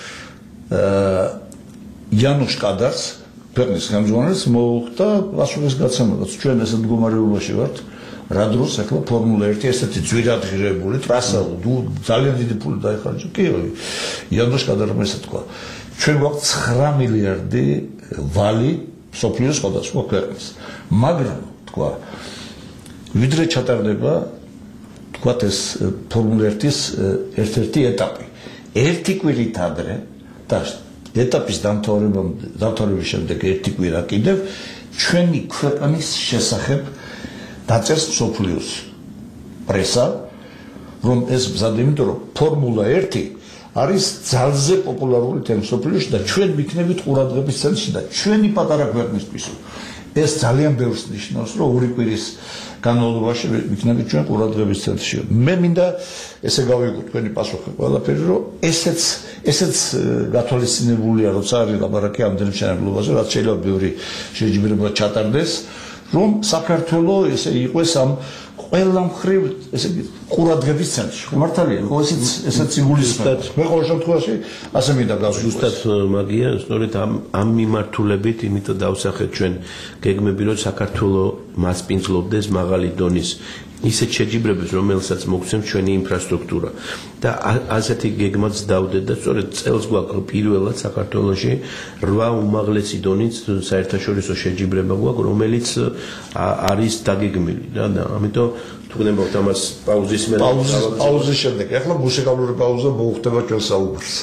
Speaker 2: იანუშ კადარს, ქვეყნის ხელმძღვანელს მოუხდა პასუხის გაცემა, რომ ჩვენ ესეთ მდგომარეობაში ვართ, რა დროს ახლა ფორმულა 1 ესეთი ძვირადღირებული ტრასა, ძალიან დიდი ფული დაიხარჯა. კი, იანუშ კადარმა ესე თქვა. ჩვენ გვაქვს 9 მილიარდი ვალი სოფლიოს სხვადასხვა ქვეყნის. მაგრამ თქვა ვიდრე ჩატარდება თქვათ ეს ფორმულა 1-ის ერთ-ერთი ეტაპი. ერთი კვირით ადრე და ეტაპის დამთავრების შემდეგ ერთი კვირა კიდევ ჩვენი ქვეყნის შესახებ დაწერს მსოფლიოს პრესა, რომ ეს მზად იმიტომ რომ ფორმულა 1 არის ძალზე პოპულარული თემ მსოფლიოში და ჩვენ ვიქნებით ყურადღების ცენტრში და ჩვენი პატარა ქვეყნისთვის ეს ძალიან ბევრს ნიშნავს, რომ 2 კვირის განმავლობაში ვიქნებით ჩვენ ყურადღების ცენტრში. მე მინდა ესე გავიგო თქვენი პასუხი ყველაფერი, რომ ესეც გათვალისწინებულია, როცა არის ლაბორატორია ამდენ მშენებლობაზე, რაც შეიძლება ბევრი შეჯიბრება ჩატარდეს, რომ საქართველო ესე იყოს ამ ყველა მხრივ ესე ყურადღების ცენტრში. მართალია, ხო ესეც იგულისხმება. მე ყოველ შემთხვევაში ასე მინდა გავიგო.
Speaker 3: ზუსტად მაგია, სწორედ ამ მიმართულებით, იმიტომ დავსახეთ ჩვენ გეგმები, რომ საქართველო მასპინძლობდეს მაღალი დონის ისეთ შეჯიბრებებს, რომელსაც მოგცემს ჩვენი ინფრასტრუქტურა. და ასეთი გეგმაც დავდეთ და სწორედ წელს გვაქვს პირველად საქართველოში 8 უმაღლესი დონის საერთაშორისო შეჯიბრება გვაქვს, რომელიც არის დაგეგმილი რა და ამიტომ თუ გნებავთ ამას პაუზის მერე
Speaker 2: პაუზის შემდეგ. ახლა მუსიკალური პაუზა მოუხდება ჩვენ საუბარს.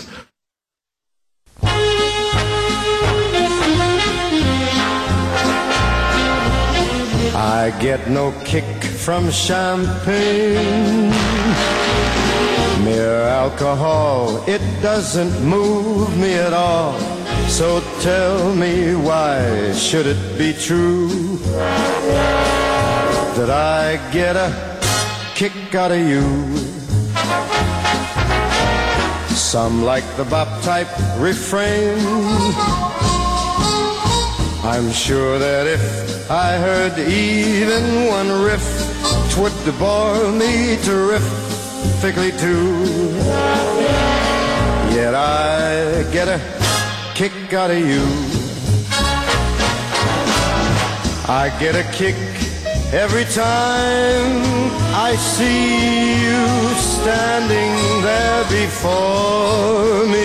Speaker 4: I get no kick from champagne. Mere alcohol, it doesn't move me at all. So tell me, why should it be true that I get a kick out of you? Some like the bop type refrain. I'm sure that if I heard even one riff, 'twould bore me terrifically too. Yet I get a kick out of you. I get a kick every time I see you standing there before me.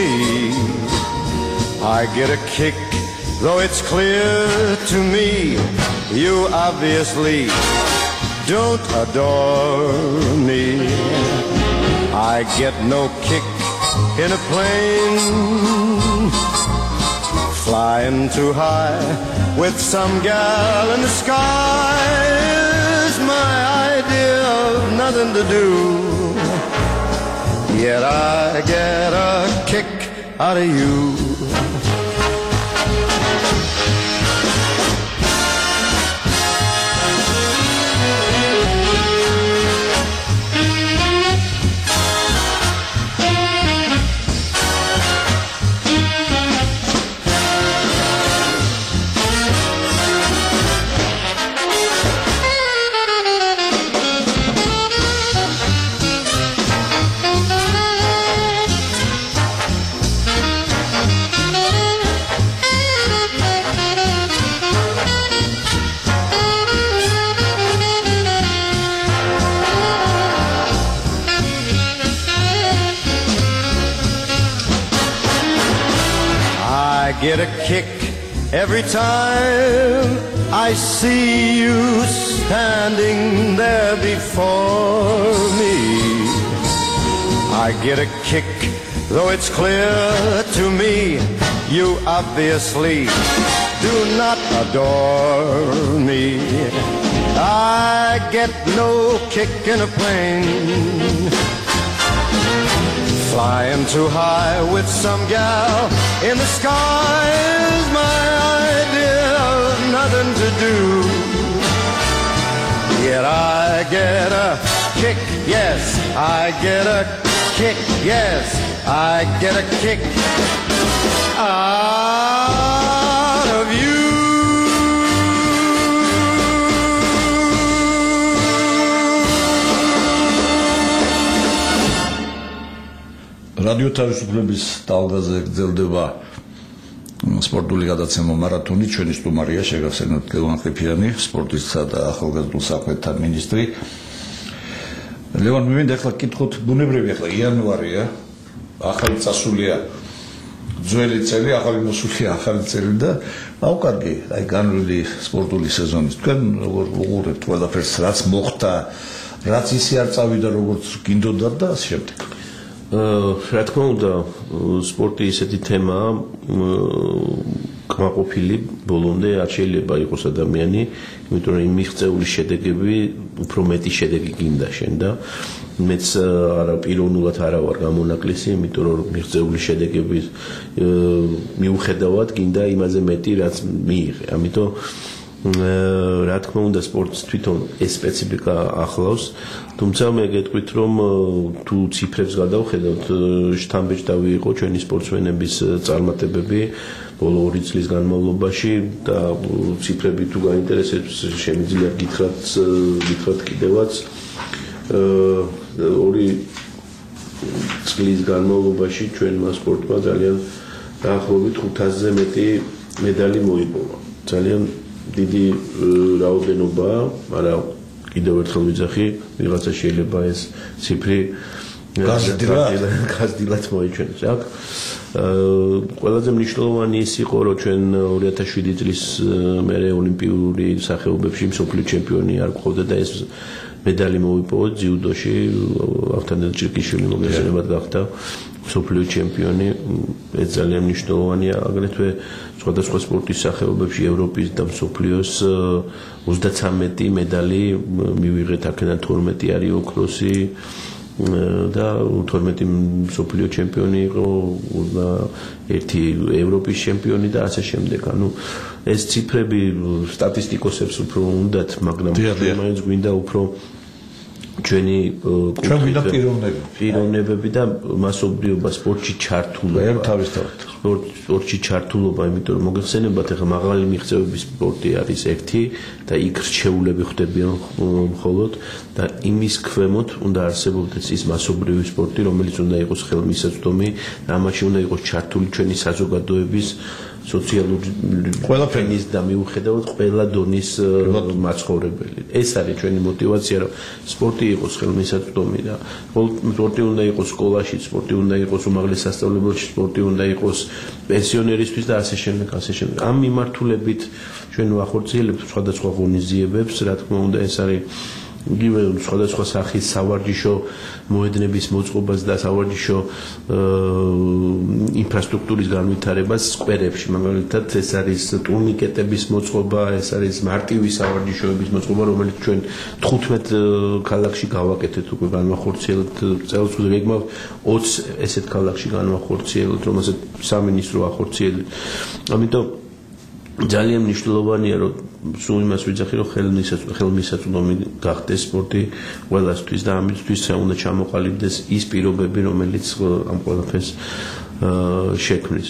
Speaker 4: I get a kick, though it's clear to me you obviously don't adore me. I get no kick in a plane, flying too high with some gal in the sky is my idea of nothing to do. Yet I get a kick out of you. I get a kick every time I see you standing there before me. I get a kick, though it's clear to me you obviously do not adore me. I get no kick in a plane, flying too high with some gal in the sky is my idea of nothing to do. Yet I get a kick, yes, I get a kick, yes, I get a kick out of you.
Speaker 2: რადიო თავისუფლების ტალღაზე გრძელდება სპორტული გადაცემა მარათონი. ჩვენი სტუმარია შეგახსენოთ ლევან ყიფიანი, სპორტისა და ახალგაზრდულ საქმეთა მინისტრი. ლევან, მინდა ახლა კითხოთ, ბუნებრივია, ახლა იანვარია, ახალი წასულია ძველი წელი, ახალი მოსულია ახალი წელი და აუკარგი, აი განვლილი სპორტული სეზონის. თქვენ როგორ უყურებთ ყველაფერს, რაც მოხდა, რაც ისე არ წავიდა როგორც გინდოდა და ასე შემდეგ.
Speaker 3: რა თქმა უნდა, სპორტი ისეთი თემაა, კმაყოფილი ბოლომდე არ შეიძლება იყოს ადამიანი, იმიტომ რომ მიღწეული შედეგები უფრო მეტი შედეგი გინდა შენ და მეც არა პიროვნულად არა ვარ გამონაკლისი, იმიტომ რომ მიღწეული შედეგების მიუხედავად გინდა იმაზე მეტი რაც მიიღე. ამიტომ რა თქმა უნდა სპორტს თვითონ ეს სპეციფიკა ახლავს, თუმცა მე გეტყვით რომ თუ ციფრებს გადავხედავთ, შთამბეჭდავი იყო ჩვენი სპორტსმენების წარმატებები ბოლო 2 წლის განმავლობაში და ციფრები თუ გაინტერესებს შემიძლია გითხრათ კიდევაც 2 წლის განმავლობაში ჩვენმა სპორტმა ძალიან დაახლოებით 500-ზე მეტი медали მოიპოვა. ძალიან დიდი რაოდენობა, მაგრამ კიდევ ერთხელ ვიძახი, ვიღაცა შეიძლება ეს ციფრი გაზრდილად მოიჩვენოს, აქ ყველაზე მნიშვნელოვანი ის იყო, რომ ჩვენ 2007 წლის მერე ოლიმპიური სახეობებში მსოფლიო ჩემპიონი არ გვყავდა და ეს медали მოვიპოვოთ ძიუდოში, ავთანდილ ჭირკიშვილი მოგესალმებით გახდა მსოფლიო ჩემპიონი, ეს ძალიან მნიშვნელოვანია, აგრეთვე სხვადასხვა სპორტის სახეობებში ევროპის და მსოფლიოს 33 медали მივიღეთ, აქედან 12 არის ოქროსი და 12 მსოფლიო ჩემპიონი იყო, ერთი ევროპის ჩემპიონი და ასე შემდეგ. ანუ ეს ციფრები სტატისტიკოსებს უფრო უნდათ, მაგრამ მაინც გვინდა უფრო ჩვენი პიროვნებები და მასობრივობა სპორტში ჩართულობა. სპორტში ჩართულობა, იმიტომ რომ მოგეხსენებათ, ახლა მაღალი მიღწევების სპორტი არის ერთი და იქ რჩეულები ხდებიან მხოლოდ და იმის ქვემოთ უნდა არსებობდეს ის მასობრივი სპორტი, რომელიც უნდა იყოს ხელმისაწვდომი და ამაში უნდა იყოს ჩართული ჩვენი საზოგადოების სოციალური ყველაფერის და მიუხედავად ყველა დონის მაცხოვრებელი. ეს არის ჩვენი мотивация, რომ სპორტი იყოს ხელმისაწვდომი და სპორტი უნდა იყოს სკოლაში, სპორტი უნდა იყოს უმაღლეს სასწავლებელში, სპორტი უნდა იყოს პენსიონერისთვის და ასე შემდეგ. ამ მიმართულებით ჩვენ ვახორციელებთ სხვადასხვა ღონისძიებებს, რა თქმა უნდა, ეს არის იგივე სხვადასხვა სახის სავარჯიშო მოედნების მოწყობას და სავარჯიშო ინფრასტრუქტურის განვითარებას სკვერებში, მაგალითად ეს არის ტურნიკეტების მოწყობა, ეს არის მარტივი სავარჯიშოების მოწყობა, რომელიც ჩვენ 15 ქალაქში გავაკეთეთ, უკვე განვახორციელებთ წელს, გეგმავთ 20 ესეთ ქალაქში განვახორციელებთ, რომელსაც სამინისტრო ახორციელებს. ამიტომ ძალიან მნიშვნელოვანია, რომ სულ იმას ვიძახი, რომ ხელმისაწვდომი გახდეს სპორტი ყველასთვის და ამისთვის უნდა ჩამოყალიბდეს ის პირობები, რომელიც ამ ყველაფერს შექმნის.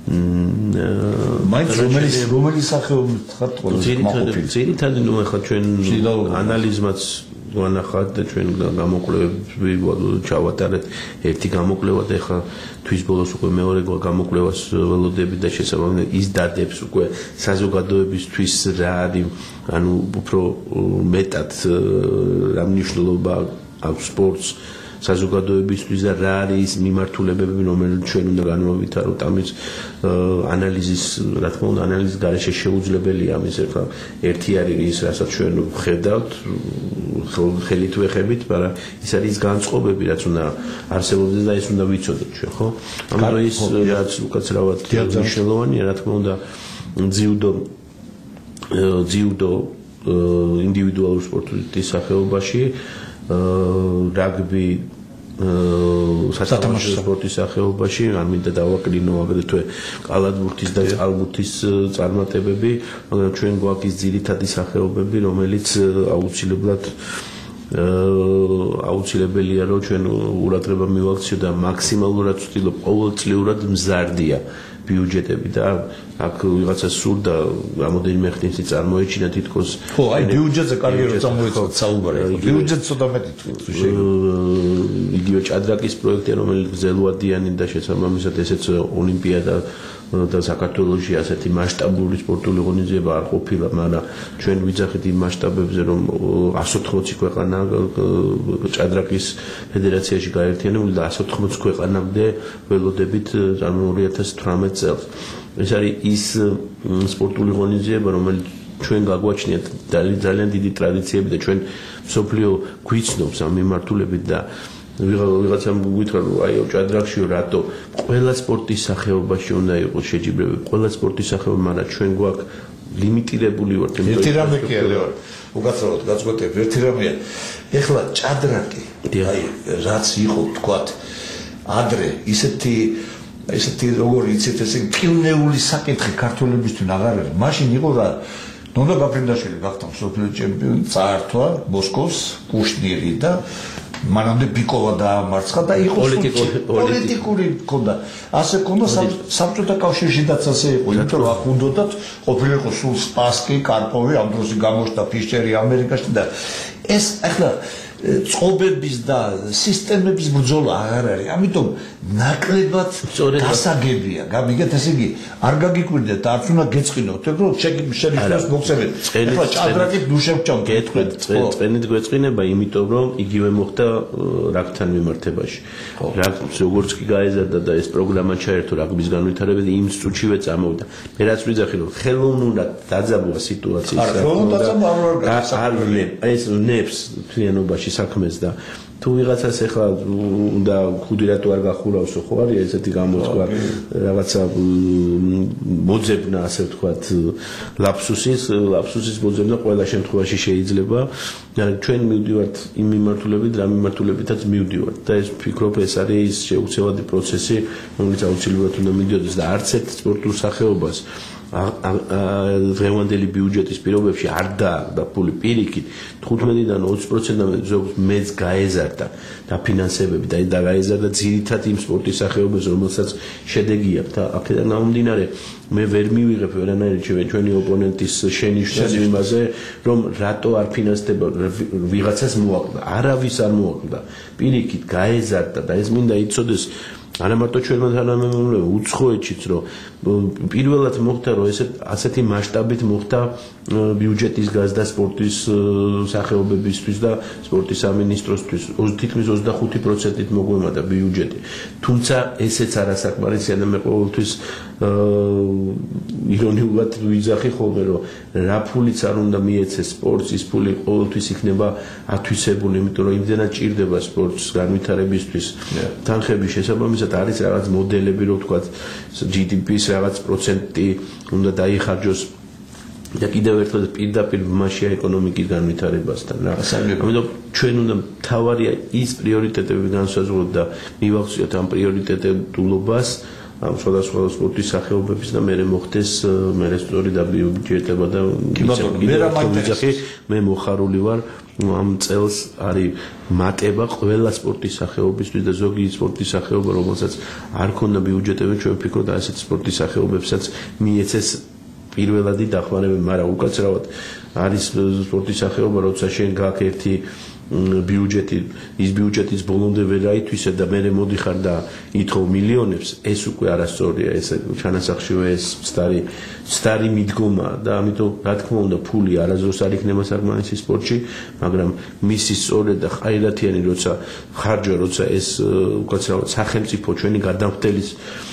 Speaker 2: მაინც რომელი სახეობი ხართ
Speaker 3: ყველაზე ძირითადი ნუ ახლა ჩვენ ანალიზმაც ვანახავთ და ჩვენ გამოკვლევები ჩავატარეთ. ერთი გამოკვლევა და ახლა თვის ბოლოს უკვე მეორე გამოკვლევას ველოდები და შესაბამისად ის დადებს უკვე საზოგადოებისთვის რა არის, ანუ უფრო მეტად რა მნიშვნელობა აქვს სპორტს საზოგადოებისთვის და რა არის ის მიმართულებები, რომელიც ჩვენ უნდა განვავითაროთ. ამის ანალიზის, რა თქმა უნდა, ანალიზის გარეშე შეუძლებელია ამის. ახლა ერთი არის ის, რასაც ჩვენ ვხედავთ, ხელით ვეხებით, მაგრამ ის არის განწყობები, რაც უნდა არსებობდეს და ეს უნდა ვიცოდეთ ჩვენ, ხო? ამიტომ ის რაც უკაცრავად მნიშვნელოვანია, რა თქმა უნდა, ძიუდო ინდივიდუალურ სპორტის სახეობაში, რაგბი სათამაშო სპორტის სახეობაში, არ მინდა დავაკლინო აგრეთვე კალათბურთის და წყალბურთის წარმატებები, მაგრამ ჩვენ გვაქვს ის ძირითადი სახეობები, რომელიც აუცილებელია, რომ ჩვენ ყურადღება მივაქციოთ და მაქსიმალურად ვცდილობ ყოველწლიურად მზარდია ბიუჯეტები და აქ ვიღაცა სურდა რამოდენიმე ხნის წარმოეჩინა თითქოს
Speaker 2: ხო, აი ბიუჯეტზე კარიერა წამოიწყოთ საუბარი. ბიუჯეტი ცოტა მეტი თქვით,
Speaker 3: იგივე ჭადრაკის პროექტი, რომელიც გრძელვადიანი და შესაბამისად ესეც ოლიმპიადა და საქართველოში ასეთი მასშტაბური სპორტული ღონისძიება არ ყოფილა, მაგრამ ჩვენ ვიძახით იმ მასშტაბებზე, რომ 180 ქვეყანა ჭადრაკის ფედერაციაში გაერთიანებული და 180 ქვეყანამდე ველოდებით 2018 წელს. ეს არის ის სპორტული ღონისძიება, რომელიც ჩვენ გაგვაჩნიათ ძალიან დიდი ტრადიციები და ჩვენ მსოფლიო გვიცნობს ამ მიმართულებით და ვიღაცამ გითხრა, რომ აი ჭადრაკშიო რატო ყველა სპორტის სახეობაში უნდა იყოს შეჯიბრებები, ყველა სპორტის სახეობა, მაგრამ ჩვენ გვაქვს ლიმიტირებული ვართ.
Speaker 2: ერთი რამე კი არის, უკაცრავად გაწყვეტებ, ერთი რამეა. ეხლა ჭადრაკი, აი რაც იყო თქვათ ადრე ისეთი როგორ იცით ესე პიუნეული საკითხი ქართველებისთვის აღარ არის. მაშინ იყო რა ნონა გაფრინდაშვილი გახდა მსოფლიო ჩემპიონი, წაართვა მოსკოვს კუშნირი და მანამდე ბიკოვა დაამარცხა და იყო პოლიტიკური მქონდა. ასე მქონდა საბჭოთა კავშირშიც ასე იყო, იმიტომ რომ აქ უნდათ ყოფილიყო სულ სპასკი, კარპოვი, ამ დროს გამოჩნდა ფიშერი ამერიკაში და ეს ახლა წყობების და სისტემების ბრძოლა აღარ არის. ამიტომ ნაკლებად დასაგებია. გამიგეთ, ესე იგი, არ გაგიკვირდეთ, არც უნდა გეწყინოთ, რომ შეგვიძლია მოგცემეთ. ეხლა ჭადრაკით დუშევჭამ გეტყვით.
Speaker 3: წენით გვეწყინება, იმიტომ რომ იგივე მოხდა რაგბთან მიმართებაში. როგორც კი გაეზარდა და ეს პროგრამა ჩაერთო რაგბის განვითარებით, იმ წუთშივე წამოვიდა. მე რაც ვიძახი, რომ ხელოვნურად დაძაბვა სიტუაციის ეს ნებს თლიანობაში საქმეს და თუ ვიღაცას ახლა უნდა ხუდირატო არ გახურავსო ხო არის ესეთი გამოცხვა რაღაცა მოძებნა ასე ვთქვათ ლაფსუსის მოძებნა ყველა შემთხვევაში შეიძლება ჩვენ მივდივართ იმ მიმართულებით რა მიმართულებითაც მივდივართ და ეს ვფიქრობ ეს არის ის შეუცვლელი პროცესი რომელიც აუცილებლად უნდა მიდიოდეს და არც ერთ სპორტულ სახეობას დღევანდელი ბიუჯეტის პირობებში არ დააგდა ფული პირიქით 15-დან 20%-მდე ზოგს მეც გაეზარდა დაფინანსებები და გაეზარდა ძირითადად იმ სპორტის სახეობებს რომელსაც შედეგი აქვს და აქედან გამომდინარე მე ვერ მივიღებ ვერანაირი ჩვენი ოპონენტის შენიშვნას იმაზე რომ რატო არ ფინანსდება ვიღაცას მოაკლდა არავის არ მოაკლდა პირიქით გაეზარდა და ეს მინდა იცოდეს არა მარტო ჩვენმა თანამემამულეებმა უცხოეთშიც რომ პირველად მოხდა რომ ასეთი მასშტაბით მოხდა ბიუჯეტის გაზრდა სპორტის სახეობებისთვის და სპორტის სამინისტროსთვის თითქმის 25%-ით მოგვემატა ბიუჯეტი თუმცა ესეც არასაკმარისია და მე ყოველთვის ირონიულად ვიძახი ხოლმე რომ რა ფულიც არ უნდა მიეცეს სპორტს ის ფული ყოველთვის იქნება ათვისებული იმიტომ რომ იმდენად ჭირდება სპორტს განვითარებისთვის თანხების შესაბამისად არის რაღაც მოდელები რომ ვთქვათ GDP-ს რაღაც პროცენტი უნდა დაიხარჯოს და კიდევ ერთხელ პირდაპირ მასშია ეკონომიკის განვითარებასთან რა. ამიტომ ჩვენ უნდა თავარია ის პრიორიტეტები განსაზღვროთ და მივახციოთ ამ პრიორიტეტულობას ამ სხვადასხვა სპორტის სახეობების და მე მოხდეს მე სწორი დაბიუჯეტება და მე მოხარული ვარ ამ წელს არის მატება ყველა სპორტის სახეობისთვის და ზოგი სპორტის სახეობა რომელსაც არ ქონდა ბიუჯეტები ჩვენ ვფიქრობთ ასეთ სპორტის სახეობებსაც მიეცეს პირველადი დახმარება მაგრამ უკაცრავად არის სპორტის სახეობა როცა შენ გაქვს ერთი ბიუჯეტი ის ბიუჯეტის ბოლომდე ვერ აითვისე და მე მოდიხარ და ითხოვ მილიონებს ეს უკვე არასწორია ეს ჩანასახშივე ეს სტარი მიდგომა და ამიტომ რა თქმა უნდა ფული არასდროს არ იქნება საკმარისი სპორტში მაგრამ მისი სწორედ და ხაირათიანი როცა ხარჯვა როცა ეს უკაცრავად სახელმწიფო ჩვენი გადამხდელის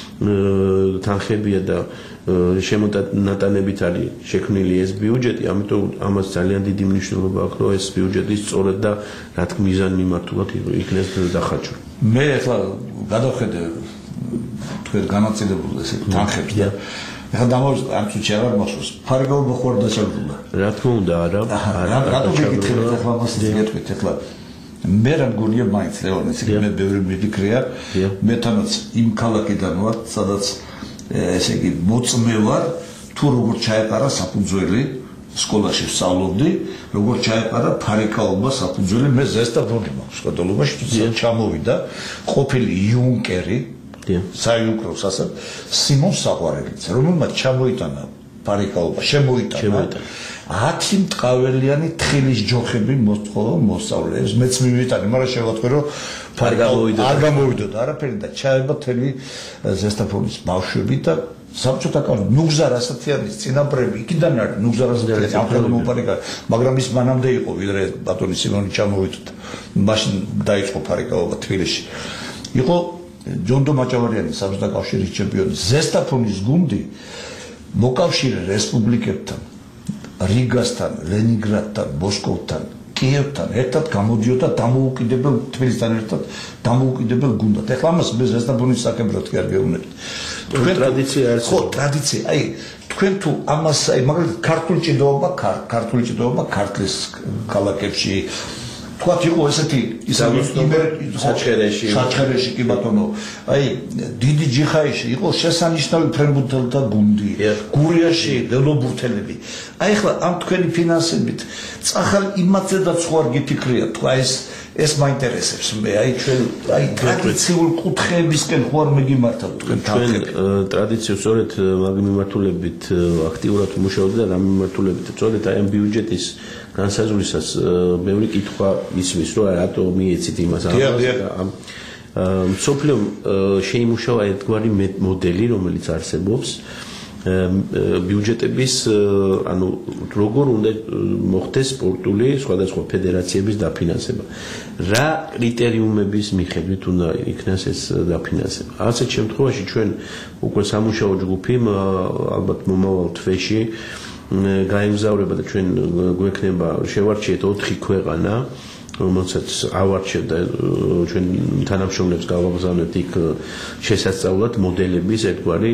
Speaker 3: თანხებია და შემონატანებით არის შექმნილი ეს ბიუჯეტი, ამიტომ ამას ძალიან დიდი მნიშვნელობა აქვს, რომ ეს ბიუჯეტი სწორედ და რა თქმა მიზან მიმართულად იქნეს დახარჯვა.
Speaker 2: მე ახლა გადავხედე თქვენ განაწილებული ესე თანხებს და ახლა დამოვიწყე ამ წუთში აღარ მახსოვს, ფარგაობა ხო არ დაჩაგრულა.
Speaker 3: რა თქმა უნდა, არა.
Speaker 2: რატო გეკითხებით ახლა მას გეტყვით ახლა მე რა მგონია მაინც ლეონი, ესე მე ბევრი მიფიქრია, მე თანაც იმ ქალაქიდან ვარ, სადაც ესე იგი მოწმე ვარ თუ როგორ ჩაეყარა საფუძველი სკოლაში ვსწავლობდი როგორ ჩაეყარა ფარიკაობა საფუძველი მე ზესტაფონი მაქვს სკოლაში ჩამოვიდა ყოფილი იუნკერი საიუნკერო სასად სიმონ საყვარელიძე რომელმაც ჩამოიტანა ფარიკაობა შემოიტანა 10 მტყაველიანი თხილის ჯოხები მოსწავლეს მეც მივიტანე მაგრამ შევატყვი რომ არ გამოვიდოდა არაფერი და ჩაება თელი ზესტაფონის ბავშვები და საბჭოთა კავშირი ნუგზარ ასათიანის წინაპრები იქიდან არის ნუგზარ ასათიანი ამხელო მოპარიკა მაგრამ ის მანამდე იყო ვიდრე ბატონი სიმონი ჩამოვიდა მაშინ დაიწყო ფარიკაობა თბილისში იყო ჯონდო მაჭავარიანი საბჭოთა კავშირის ჩემპიონი ზესტაფონის გუნდი მოკავშირე რესპუბლიკებთან რიგასთან, ლენინგრადთან, მოსკოვთან, კიევთან ერთად გამოდიოდა დამოუკიდებელ თბილისთან ერთად დამოუკიდებელ გუნდად. ეხლა ამას მე ზესტაფონის საკებრად კი არ გეუბნებით.
Speaker 3: თქვენ ტრადიცია არის.
Speaker 2: ხო, ტრადიცია. აი, თქვენ თუ ამას აი მაგალითად ქართული ჭიდაობა ქართლის ქალაქებში თქვათ იყო ესეთი საჩხერეში კი ბატონო აი დიდი ჯიხაიში იყო შესანიშნავი ფრენბურთელთა გუნდი გურიაში ლელობურთელები აი ახლა ამ თქვენი ფინანსებით წახალ იმათზედაც ხო არ გიფიქრიათ თქვა ეს ეს მაინტერესებს მე აი ჩვენ აი ტრადიციულ კუთხეებისკენ ხო არ მეგიმართავთ თქვენ
Speaker 3: ჩვენ ტრადიციულ სწორედ მაგ მიმართულებით აქტიურად მუშაობთ და რა მიმართულებით სწორედ აი ამ ბიუჯეტის განსაზღვრისას ბევრი კითხვა ისმის რომ რატო მიეცით იმას ამ სოფლიო შეიმუშავა ერთგვარი მოდელი რომელიც არსებობს ბიუჯეტების ანუ როგორ უნდა მოხდეს სპორტული სხვადასხვა ფედერაციების დაფინანსება რა კრიტერიუმების მიხედვით უნდა იქნას ეს დაფინანსება ასეთ შემთხვევაში ჩვენ უკვე სამუშაო ჯგუფი ალბათ მომავალ თვეში გაემგზავრება და ჩვენ გვექნება შევარჩიეთ 4 ქვეყანა რომელსაც ავარჩევთ და ჩვენ თანამშრომლებს გავაგზავნებთ იქ შესასწავლად მოდელების ერთგვარი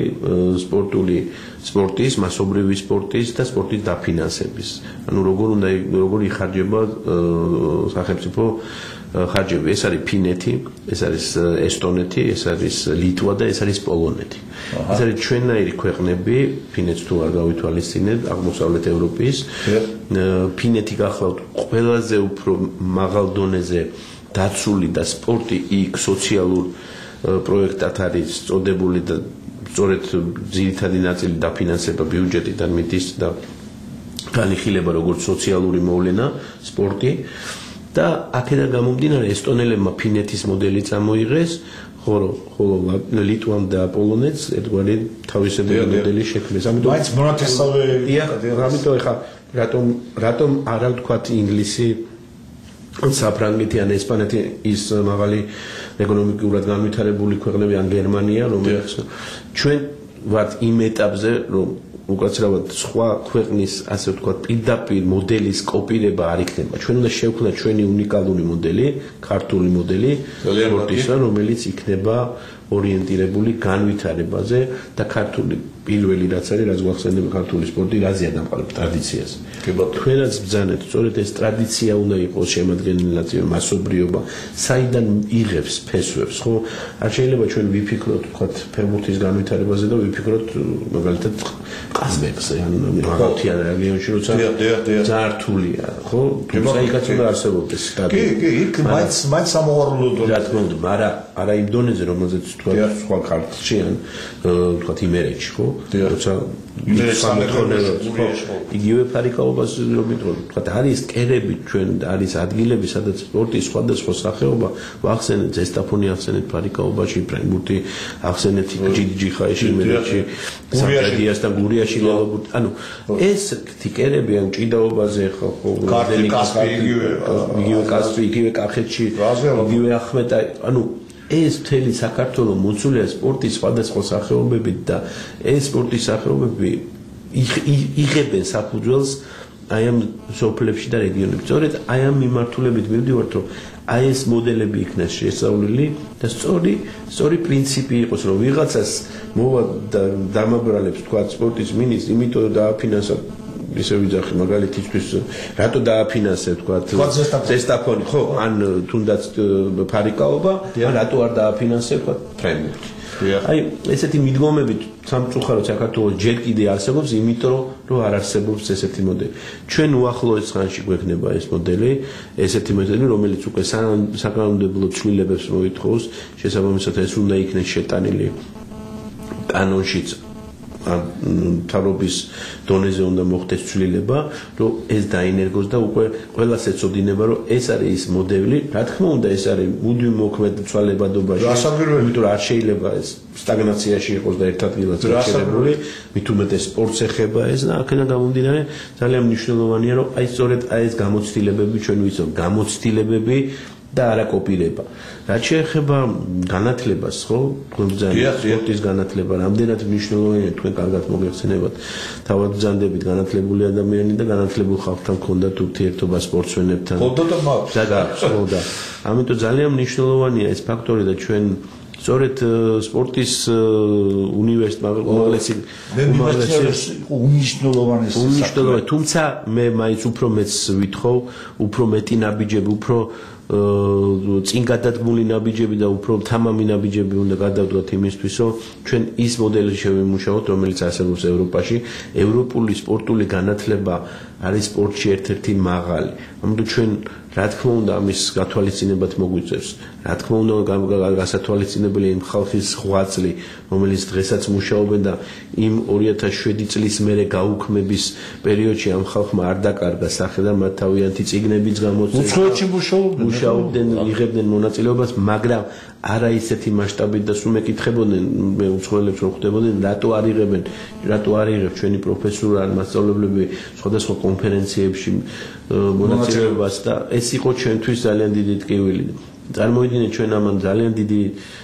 Speaker 3: სპორტის, მასობრივი სპორტის და სპორტის დაფინანსების. ანუ როგორ იხარჯება სახელმწიფო ხარჯები. ეს არის ფინეთი, ეს არის ესტონეთი, ეს არის ლიტვა და ეს არის პოლონეთი. ეს არის ჩვენნაირი ქვეყნები, ფინეთს თუ არ გავითვალისწინებთ, აღმოსავლეთ ევროპის. ფინეთი გახლავთ ყველაზე უფრო მაღალ დონეზე დაცული და სპორტი იქ სოციალურ პროექტად არის წოდებული და სწორედ ძირითადი ნაწილი დაფინანსება ბიუჯეტიდან მიდის და განიხილება როგორც სოციალური მოვლენა სპორტი და აქედან გამომდინარე ესტონელებმა ფინეთის მოდელი წამოიღეს ხოლო ლიტვამ და პოლონეთს ერთგვარი თავისებური მოდელი შექმნეს.
Speaker 2: მაინც მონათესავე
Speaker 3: ამიტომ ეხა რატომ არა ვთქვათ ინგლისი საფრანგეთი ან ესპანეთი ის მაღალი ეკონომიკურად განვითარებული ქვეყნები ან გერმანია რომელიც ჩვენ ვართ იმ ეტაპზე რომ უკაცრავად სხვა ქვეყნის ასე ვთქვათ პირდაპირ მოდელის კოპირება არ იქნება ჩვენ უნდა შევქმნათ ჩვენი უნიკალური მოდელი ქართული მოდელი სპორტისა რომელიც იქნება ორიენტირებული განვითარებაზე და ქართული პირველი რაც არის რაც გვახსენდება ქართული სპორტი რაზეა დამყარება ტრადიციაზე თქვენაც ბრძანეთ სწორედ ეს ტრადიცია უნდა იყოს შემადგენელი ნაწილი მასობრიობა საიდან იღებს ფესვებს ხო არ შეიძლება ჩვენ ვიფიქროთ ვთქვათ ფეხბურთის განვითარებაზე და ვიფიქროთ მაგალითად ყაზბეგზე ან მაღალთიან რეგიონში როცა ძართულია ხო თუმცა იქაც უნდა არსებობდეს სტადიონი
Speaker 2: კი იქ მაინც სამოყვარულო
Speaker 3: რა თქმა უნდა არა იმ დონეზე რომელზეც თქვა სხვა ქართლში ან თქვა იმერეთში ხო როცა იგივე ფარიკაობას თქვა არის კერები ჩვენ არის ადგილები სადაც სპორტის სხვადასხვა სახეობა ვახსენეთ ზესტაფონი ახსენეთ ფარიკაობაში ფრენბურთი ახსენეთ ჯიჯიხაიში იმერეთში საფრანგეთსა და გურიაში ანუ ეს კერები ან ჭიდაობაზე ხო იგივე კასპი იგივე კახეთში იგივე ახმეტა ანუ ეს მთელი საქართველოს მოცულია სპორტის სხვადასხვა სახეობებით და ეს სპორტის სახეობები იღებენ საფუძველს აი ამ სოფლებში და რეგიონებში. სწორედ აი ამ მიმართულებით მივდივართ, რომ აი ეს მოდელები იქნას შესწავლილი და სწორი პრინციპი იყოს, რომ ვიღაცას მოვა და დამაბრალებს თქვა სპორტის მინისტრს, იმიტომ დააფინანსა ისე ვიძახი მაგალითისთვის რატო დააფინანსე თქვა ზესტაფონი ხო ან თუნდაც ფარიკაობა ან რატო არ დააფინანსე თქვა ფრენბურთი აი ესეთი მიდგომებით სამწუხაროდ საქართველოს ჯერ კიდე არსებობს იმიტომ რომ არ არსებობს ესეთი მოდელი ჩვენ უახლოეს ხანში გვექნება ეს მოდელი ესეთი მოდელი რომელიც უკვე საკანონმდებლო ცვლილებებს მოითხოვს შესაბამისად ეს უნდა იქნეს შეტანილი კანონშიც თავრობის დონეზე უნდა მოხდეს ცვლილება, რომ ეს დაინერგოს და უკვე ყველას ეცოდინება, რომ ეს არის ის მოდელი, რა თქმა უნდა, ეს არის მუდმივ მოქმედ ცვალებადობაში. იმიტომ რომ არ შეიძლება ეს სტაგნაციაში იყოს და ერთ ადგილას გაჩერებული, მით უმეტეს სპორტს ეხება ეს და აქედან გამომდინარე ძალიან მნიშვნელოვანია, რომ აი სწორედ აი ეს გამოცდილებები ჩვენ ვიცავ, გამოცდილებები და არა კოპირება. რაც შეეხება განათლებას, ხო? თქვენ ბრძანებთ სპორტის განათლება, რამდენად მნიშვნელოვანია თქვენ კარგად მოგეხსენებათ. თავად ბრძანდებით განათლებული ადამიანი და განათლებულ ხალხთან გქონდათ ურთიერთობა სპორტსმენებთან.
Speaker 2: ხოდა და მაქვს.
Speaker 3: და ამიტომ ძალიან მნიშვნელოვანია ეს ფაქტორი და ჩვენ სწორედ სპორტის უნივერსიტეტი უმნიშვნელოვანესი თუმცა მე მაინც უფრო მეც ვითხოვ, უფრო მეტი ნაბიჯები, უფრო წინ გადადგმული ნაბიჯები და უფრო თამამი ნაბიჯები უნდა გადავდგათ იმისთვის, რომ ჩვენ ის მოდელი შევიმუშაოთ, რომელიც არსებობს ევროპაში. ევროპული სპორტული განათლება არის სპორტში ერთ-ერთი მაღალი. ამიტომ ჩვენ რა თქმა უნდა ამის გათვალისწინებად მოგვიწევს რა თქმა უნდა გასათვალისწინებელი იმ ხალხის ღვაწლი რომელიც დღესაც მუშაობენ და იმ 2007 წლის მერე გაუქმების პერიოდში ამ ხალხმა არ დაკარგა სახე და მათ თავიანთი წიგნებიც გამოწერა
Speaker 2: უცხოეთში
Speaker 3: მუშაობდნენ იღებდნენ მონაწილეობას მაგრამ არა ისეთი მასშტაბით და სულ მეკითხებოდნენ მე უცხოელებს რომ ხვდებოდნენ რატო არ იღებ ჩვენი პროფესორ ან მასწავლებლები სხვადასხვა კონფერენციებში მონაწილეობას და ეს იყო ჩვენთვის ძალიან დიდი ტკივილი წარმოიდგინეთ ჩვენ ამან ძალიან დიდი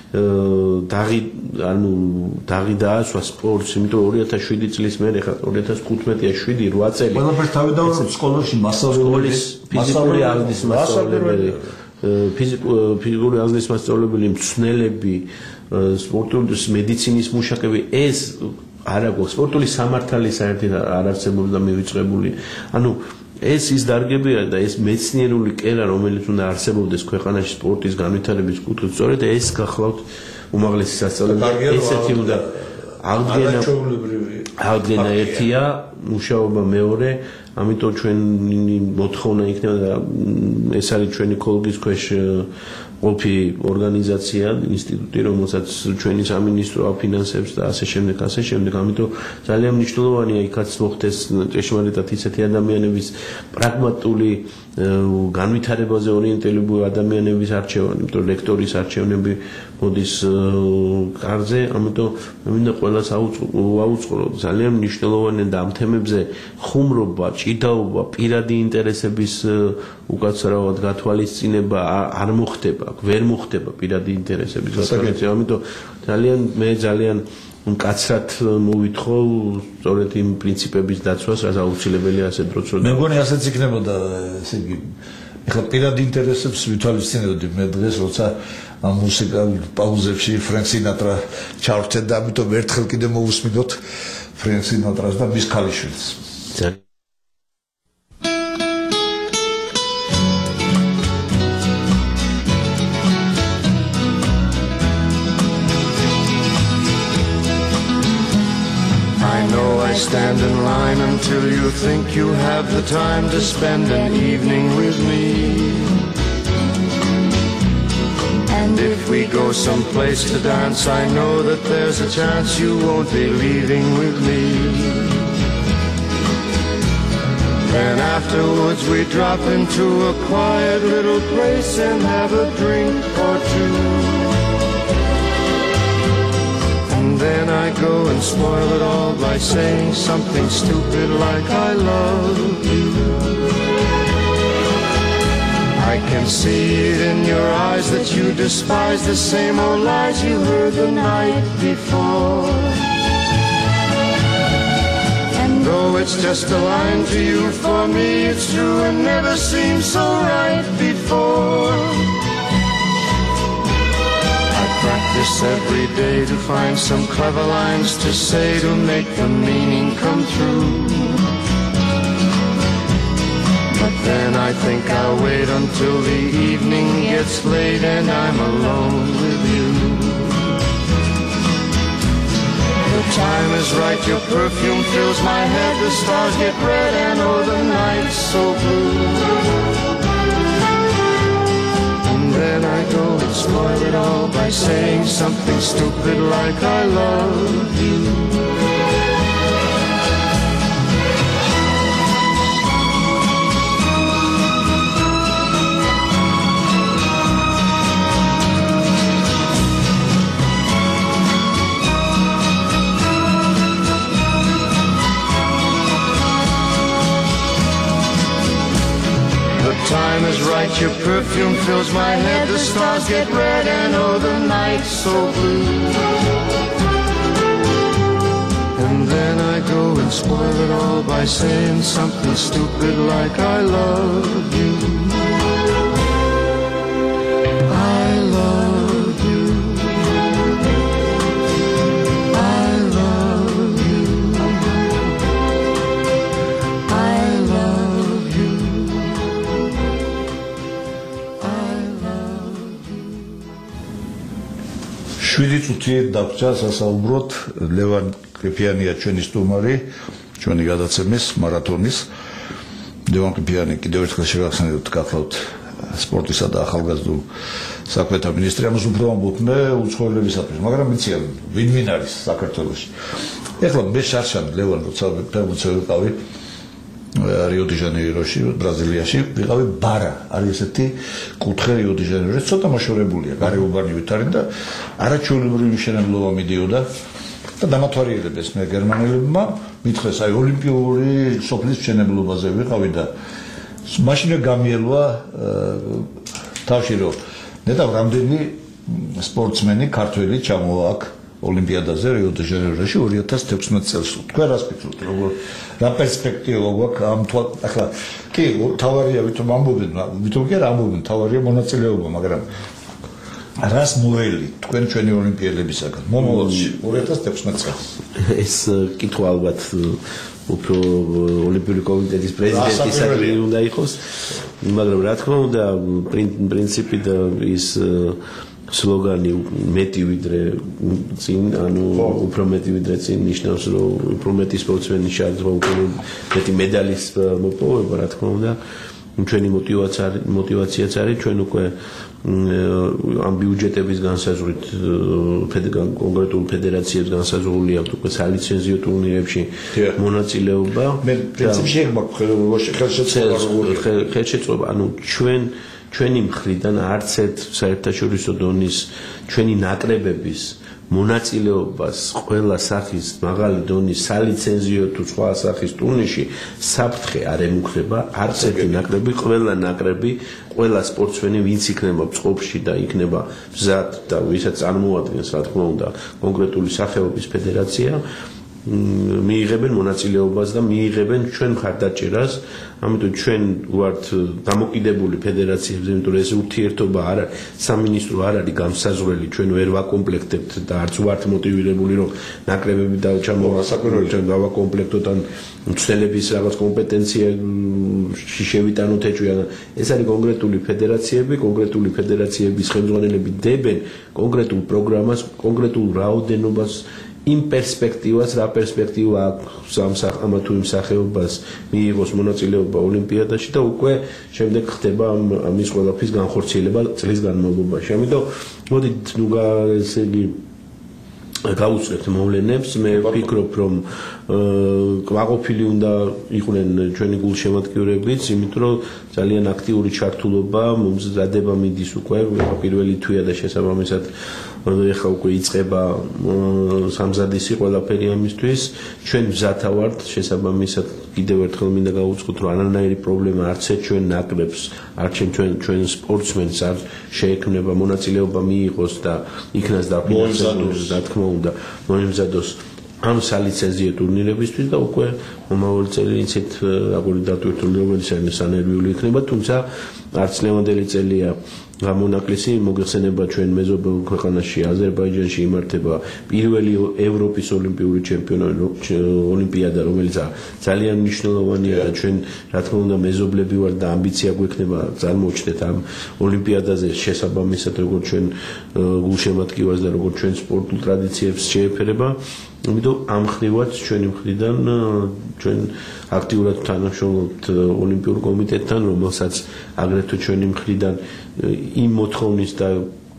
Speaker 3: დაღი დაასვა სპორტს იმიტომ 2007 წლის მერე ხა 2015-ია 7-8 წელი
Speaker 2: ყველაფერს თავიდანვე სკოლაში მასწავლებელი
Speaker 3: ფიზიკური აღზრდის მასწავლებელი ფიზიკური აღზრდის მასწავლებელი მცნელები სპორტული მედიცინის მუშაკები ეს არა გვაქვს სპორტული სამართალი საერთოდ არ არსებობდა მივიწყებული ანუ ეს ის დარგებია და ეს მეცნიერული კერა რომელიც უნდა არსებობდეს ქვეყანაში სპორტის განვითარების კუთხით სწორედ ეს გახლავთ უმაღლესი სასწავლებელი ესეთი უნდა აღდგენა ერთია მუშაობა მეორე ამიტომ ჩვენი მოთხოვნა იქნება და ეს არის ჩვენი ქოლგის ქვეშ ყოფი ორგანიზაცია ინსტიტუტი რომელსაც ჩვენი სამინისტრო აფინანსებს და ასე შემდეგ ამიტომ ძალიან მნიშვნელოვანია იქაც მოხდეს ჭეშმარიტად ისეთი ადამიანების პრაგმატული განვითარებაზე ორიენტირებული ადამიანების არჩევა იმიტომ რექტორის არჩევნები მოდის კარზე ამიტომ მე მინდა ყველას აუწყო ძალიან მნიშვნელოვანია და ამ თემებზე ხუმრობა ჭიდაობა პირადი ინტერესების უკაცრავად გათვალისწინება არ მოხდება ვერ მოხდება პირადი ინტერესების გათვალისწინება ამიტომ ძალიან მკაცრად მოვითხოვ სწორედ იმ პრინციპების დაცვას რაც აუცილებელია ასე დროს რომ
Speaker 2: მე მგონი ასეც იქნებოდა ესე იგი ეხლა პირადი ინტერესებს ვითვალისწინებდი მე დღეს როცა ამ მუსიკალურ პაუზებში ფრენკ სინატრა ჩავრჩეთ და ამიტომ ერთხელ კიდე მოусმინოთ ფრენკ სინატრას და მის ქალიშვილს
Speaker 4: Stand in line until you think you have the time to spend an evening with me. And if we go someplace to dance, I know that there's a chance you won't be leaving with me. Then afterwards we drop into a quiet little place and have a drink or two. Then I go and spoil it all by saying something stupid like I love you. I can see it in your eyes that you despise the same old lies you heard the night before. And though it's just a line to you, for me it's true and never seemed so right before. Practice every day to find some clever lines to say to make the meaning come true. But then I think I'll wait until the evening gets late and I'm alone with you. The time is right, your perfume fills my head, the stars get red and oh the night's so blue. Then I go and spoil it all by saying something stupid like I love you. Time is right, your perfume fills my head, the stars get red and oh the night's so blue. And then I go and spoil it all by saying something stupid like I love you. I love you. I love you. I love you.
Speaker 2: შვიდი წუთი დაგჭა სასაუბროთ ლევან კრიფიანია ჩვენი სტუმარი ჩვენი გადაცემის მარათონის ლევან ყიფიანი კიდევ ერთხელ შევახსენებთ გახლავთ სპორტისა და ახალგაზრდულ საქმეთა მინისტრი, ამას უფრო ამბობ მე უცხოელებისათვის, მაგრამ იციან ვინ არის საქართველოში. ეხლა მე შარშან ლევან როცა ფეხბურთზე ვიყავი რიო-დე-ჟანეიროში, ბრაზილიაში, ვიყავი ბარა, არის ესეთი კუთხე რიო-დე-ჟანეიროში, ცოტა მოშორებულია, გარეუბანივით არის და არაჩვეულებრივი მშენებლობა მიდიოდა და დამათვალიერებეს მე გერმანელებმა, მითხრეს აი ოლიმპიური სოფლის მშენებლობაზე ვიყავი და მაშინვე გამიელვა თავში რომ ნეტავ რამდენი სპორტსმენი ქართველი ჩამოვა აქ ოლიმპიადაზე რიო-დე-ჟანეიროში 2016 წელს. თქვენ რას ფიქრობთ, როგორ რა პერსპექტივა გვაქვს ამ ახლა კი თავარია ვითომ ამბობენ, ვითომ კი არ ამბობენ, თავარია მონაწილეობა, მაგრამ რას მოელი თქვენ ჩვენი ოლიმპიელებისაგან მომავალში 2016 წელს?
Speaker 3: ეს კითხვა ალბათ უფრო ოლიმპიური კომიტეტის პრეზიდენტისადმი უნდა იყოს, მაგრამ რა თქმა უნდა, პრინციპი და ის სლოგანი მეტი ვიდრე წინ, ანუ უფრო მეტი ვიდრე წინ ნიშნავს, რომ უფრო მეტი სპორტსმენი შეაძლოა უფრო მეტი მედალის მოპოვება, რა თქმა უნდა. ჩვენი мотивациაც არის ჩვენ უკვე ამ ბიუჯეტების განსაზღვრით კონკრეტულ ფედერაციებს განსაზღვრული აქვს უკვე სალიცენზიო ტურნირებში მონაწილეობა.
Speaker 2: მე პრინციპში
Speaker 3: ხელშეწყობა, ანუ ჩვენი მხრიდან არც ერთ საერთაშორისო დონის ჩვენი ნაკრებების მონაწილეობას ყველა სახის მაღალი დონის სალიცენზიო თუ სხვა სახის ტურნირში საფრთხე არ ემუქრება არც ერთი ნაკრები, ყველა ნაკრები, ყველა სპორტსმენი, ვინც იქნება წყობში და იქნება მზად და ვისაც წარმოადგენს, რა თქმა უნდა, კონკრეტული სახეობის ფედერაცია, მიიღებენ მონაწილეობას და მიიღებენ ჩვენ მხარდაჭერას. ამიტომ ჩვენ ვართ დამოკიდებული ფედერაციებზე, იმიტომ რომ ეს ურთიერთობა არ არის, სამინისტრო არ არის გამსაზღვრელი, ჩვენ ვერ ვაკომპლექტებთ და არც ვართ მოტივირებული, რომ ნაკრებები ჩვენ დავაკომპლექტოთ ან მცდელების რაღაც კომპეტენციაში შევიტანოთ ეჭვი. ეს არის კონკრეტული ფედერაციების ხელმძღვანელები დებენ კონკრეტულ პროგრამას, კონკრეტულ რაოდენობას იმ პერსპექტივას, რა პერსპექტივა აქვს ამა თუ იმ სახეობას მიიღოს მონაწილეობა ოლიმპიადაში და უკვე შემდეგ ხდება ამის ყველაფრის განხორციელება წლის განმავლობაში. ამიტომ მოდით ნუ ესე იგი გავუწევთ მოვლენებს. მე ვფიქრობ, რომ კმაყოფილი უნდა იყვნენ ჩვენი გულშემატკივრებიც, იმიტომ რომ ძალიან აქტიური ჩართულობა მომზადება მიდის უკვე პირველი თვეა და შესაბამისად ეხლა უკვე იწყება სამზადისი ყველაფერი ამისთვის. ჩვენ მზათა ვართ შესაბამისად კიდევ ერთხელ მინდა გავუწყოთ, რომ არანაირი პრობლემა არც ჩვენ ნაკრებს, არც ჩვენ სპორტსმენს არ შეექმნება მონაწილეობა მიიღოს და იქნას დაფინანსებულოს, რა თქმა უნდა, მოემზადოს ამ სალიცენზიო ტურნირებისთვის და უკვე მომავალი წელი იცით როგორი დატვირთული რომელიც არის სანერვიული იქნება, თუმცა არც ლევანდელი წელია გამონაკლისი. მოგეხსენება ჩვენ მეზობელ ქვეყანაში აზერბაიჯანში იმართება პირველი ევროპის ოლიმპიური ოლიმპიადა, რომელიც ძალიან მნიშვნელოვანია და ჩვენ რა თქმა უნდა მეზობლები ვართ და ამბიცია გვექნება წარმოუჩნდეთ ამ ოლიმპიადაზე შესაბამისად როგორც ჩვენ გულშემატკივარს და როგორც ჩვენ სპორტულ ტრადიციებს შეეფერება. ამიტომ ამ ხრივაც ჩვენი მხრიდან ჩვენ აქტიურად თანამშრომლობთ ოლიმპიურ კომიტეტთან, რომელსაც აგრეთვე ჩვენი მხრიდან იმ მოთხოვნის და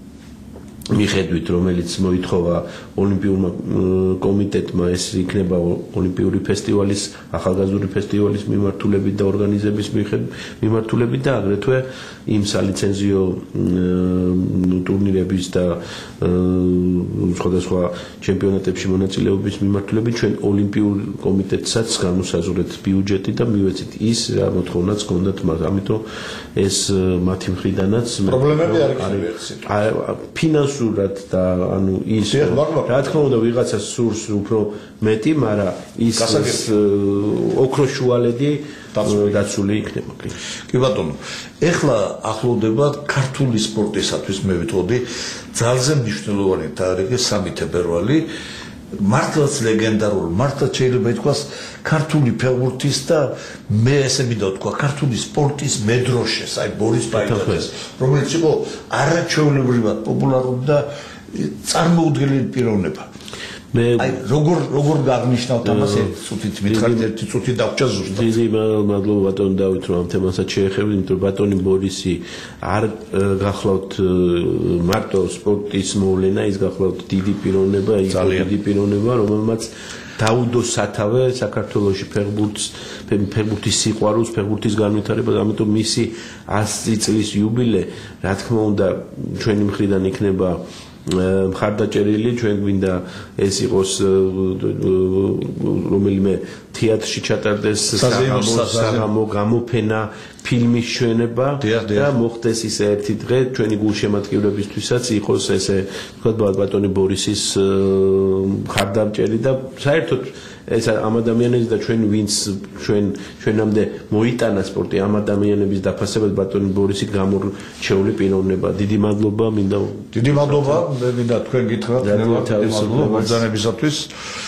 Speaker 3: მიხედვით, რომელიც მოითხოვა ოლიმპიურმა კომიტეტმა, ეს იქნება ოლიმპიური ფესტივალის, ახალგაზრდული ფესტივალის მიმართულებით და ორგანიზების მიმართულებით და აგრეთვე იმ სალიცენზიო ტურნირების და სხვადასხვა ჩემპიონატებში მონაწილეობის მიმართულებით ჩვენ ოლიმპიურ კომიტეტსაც განუსაზღვრეთ ბიუჯეტი და მივეცით ის რა მოთხოვნაც ჰქონდათ მას. ამიტომ ეს მათი მხრიდანაც
Speaker 2: პრობლემები არ იქნება
Speaker 3: ფინანსურად და ანუ ის რა თქმა უნდა ვიღაცას სურს უფრო მეტი, მაგრამ ის ოქროს შუალედი დაცული იქნება.
Speaker 2: კი ბატონო, ეხლა ახლოვდება ქართული სპორტისათვის მე ვიტყოდი ძალზე მნიშვნელოვანი თარიღი 3 თებერვალი, მართლაც ლეგენდარული, მართლაც შეიძლება ითქვას ქართული ფეხბურთის და მე ესე მინდა ვთქვა ქართული სპორტის მედროშეს, აი ბორის ბაიტაძეს, რომელიც იყო არაჩვეულებრივად პოპულარული და წარმოუდგენელი პიროვნება.
Speaker 3: მე
Speaker 2: აი როგორ გაგნიშნავთ ამას ცუდით მითხარით ერთი წუთი დაგჭა ზუსტად
Speaker 3: დიდი მადლობა ბატონ დავით რომ ამ თემასაც შეეხებთ იმიტომ რომ ბატონი ბორისი არ გახლავთ მარტო სპორტის მოვლენა ის გახლავთ დიდი პიროვნება ის დიდი პიროვნება რომელმაც დაუდო სათავე საქართველოში ფეხბურთის სიყვარულს ფეხბურთის განვითარებას ამიტომ მისი 100 წლის იუბილე რა თქმა უნდა ჩვენი მხრიდან იქნება მხარდაჭერილი ჩვენ გვინდა ეს იყოს რომელიმე თეატრში ჩატარდეს საღამო გამოფენა ფილმის ჩვენება და მოხდეს ისე ერთი დღე ჩვენი გულშემატკივრებისთვისაც იყოს ესე თქვა ბატონი ბორისის მხარდამჭერი და საერთოდ ეს ამ ადამიანების და ჩვენ ვინც ჩვენამდე მოიტანა სპორტი ამ ადამიანების დაფასებას ბატონი ბორისი გამორჩეული პიროვნება დიდი მადლობა მინდა
Speaker 2: მე მინდა თქვენ გითხრათ ნელა თავის მოგზაურობისათვის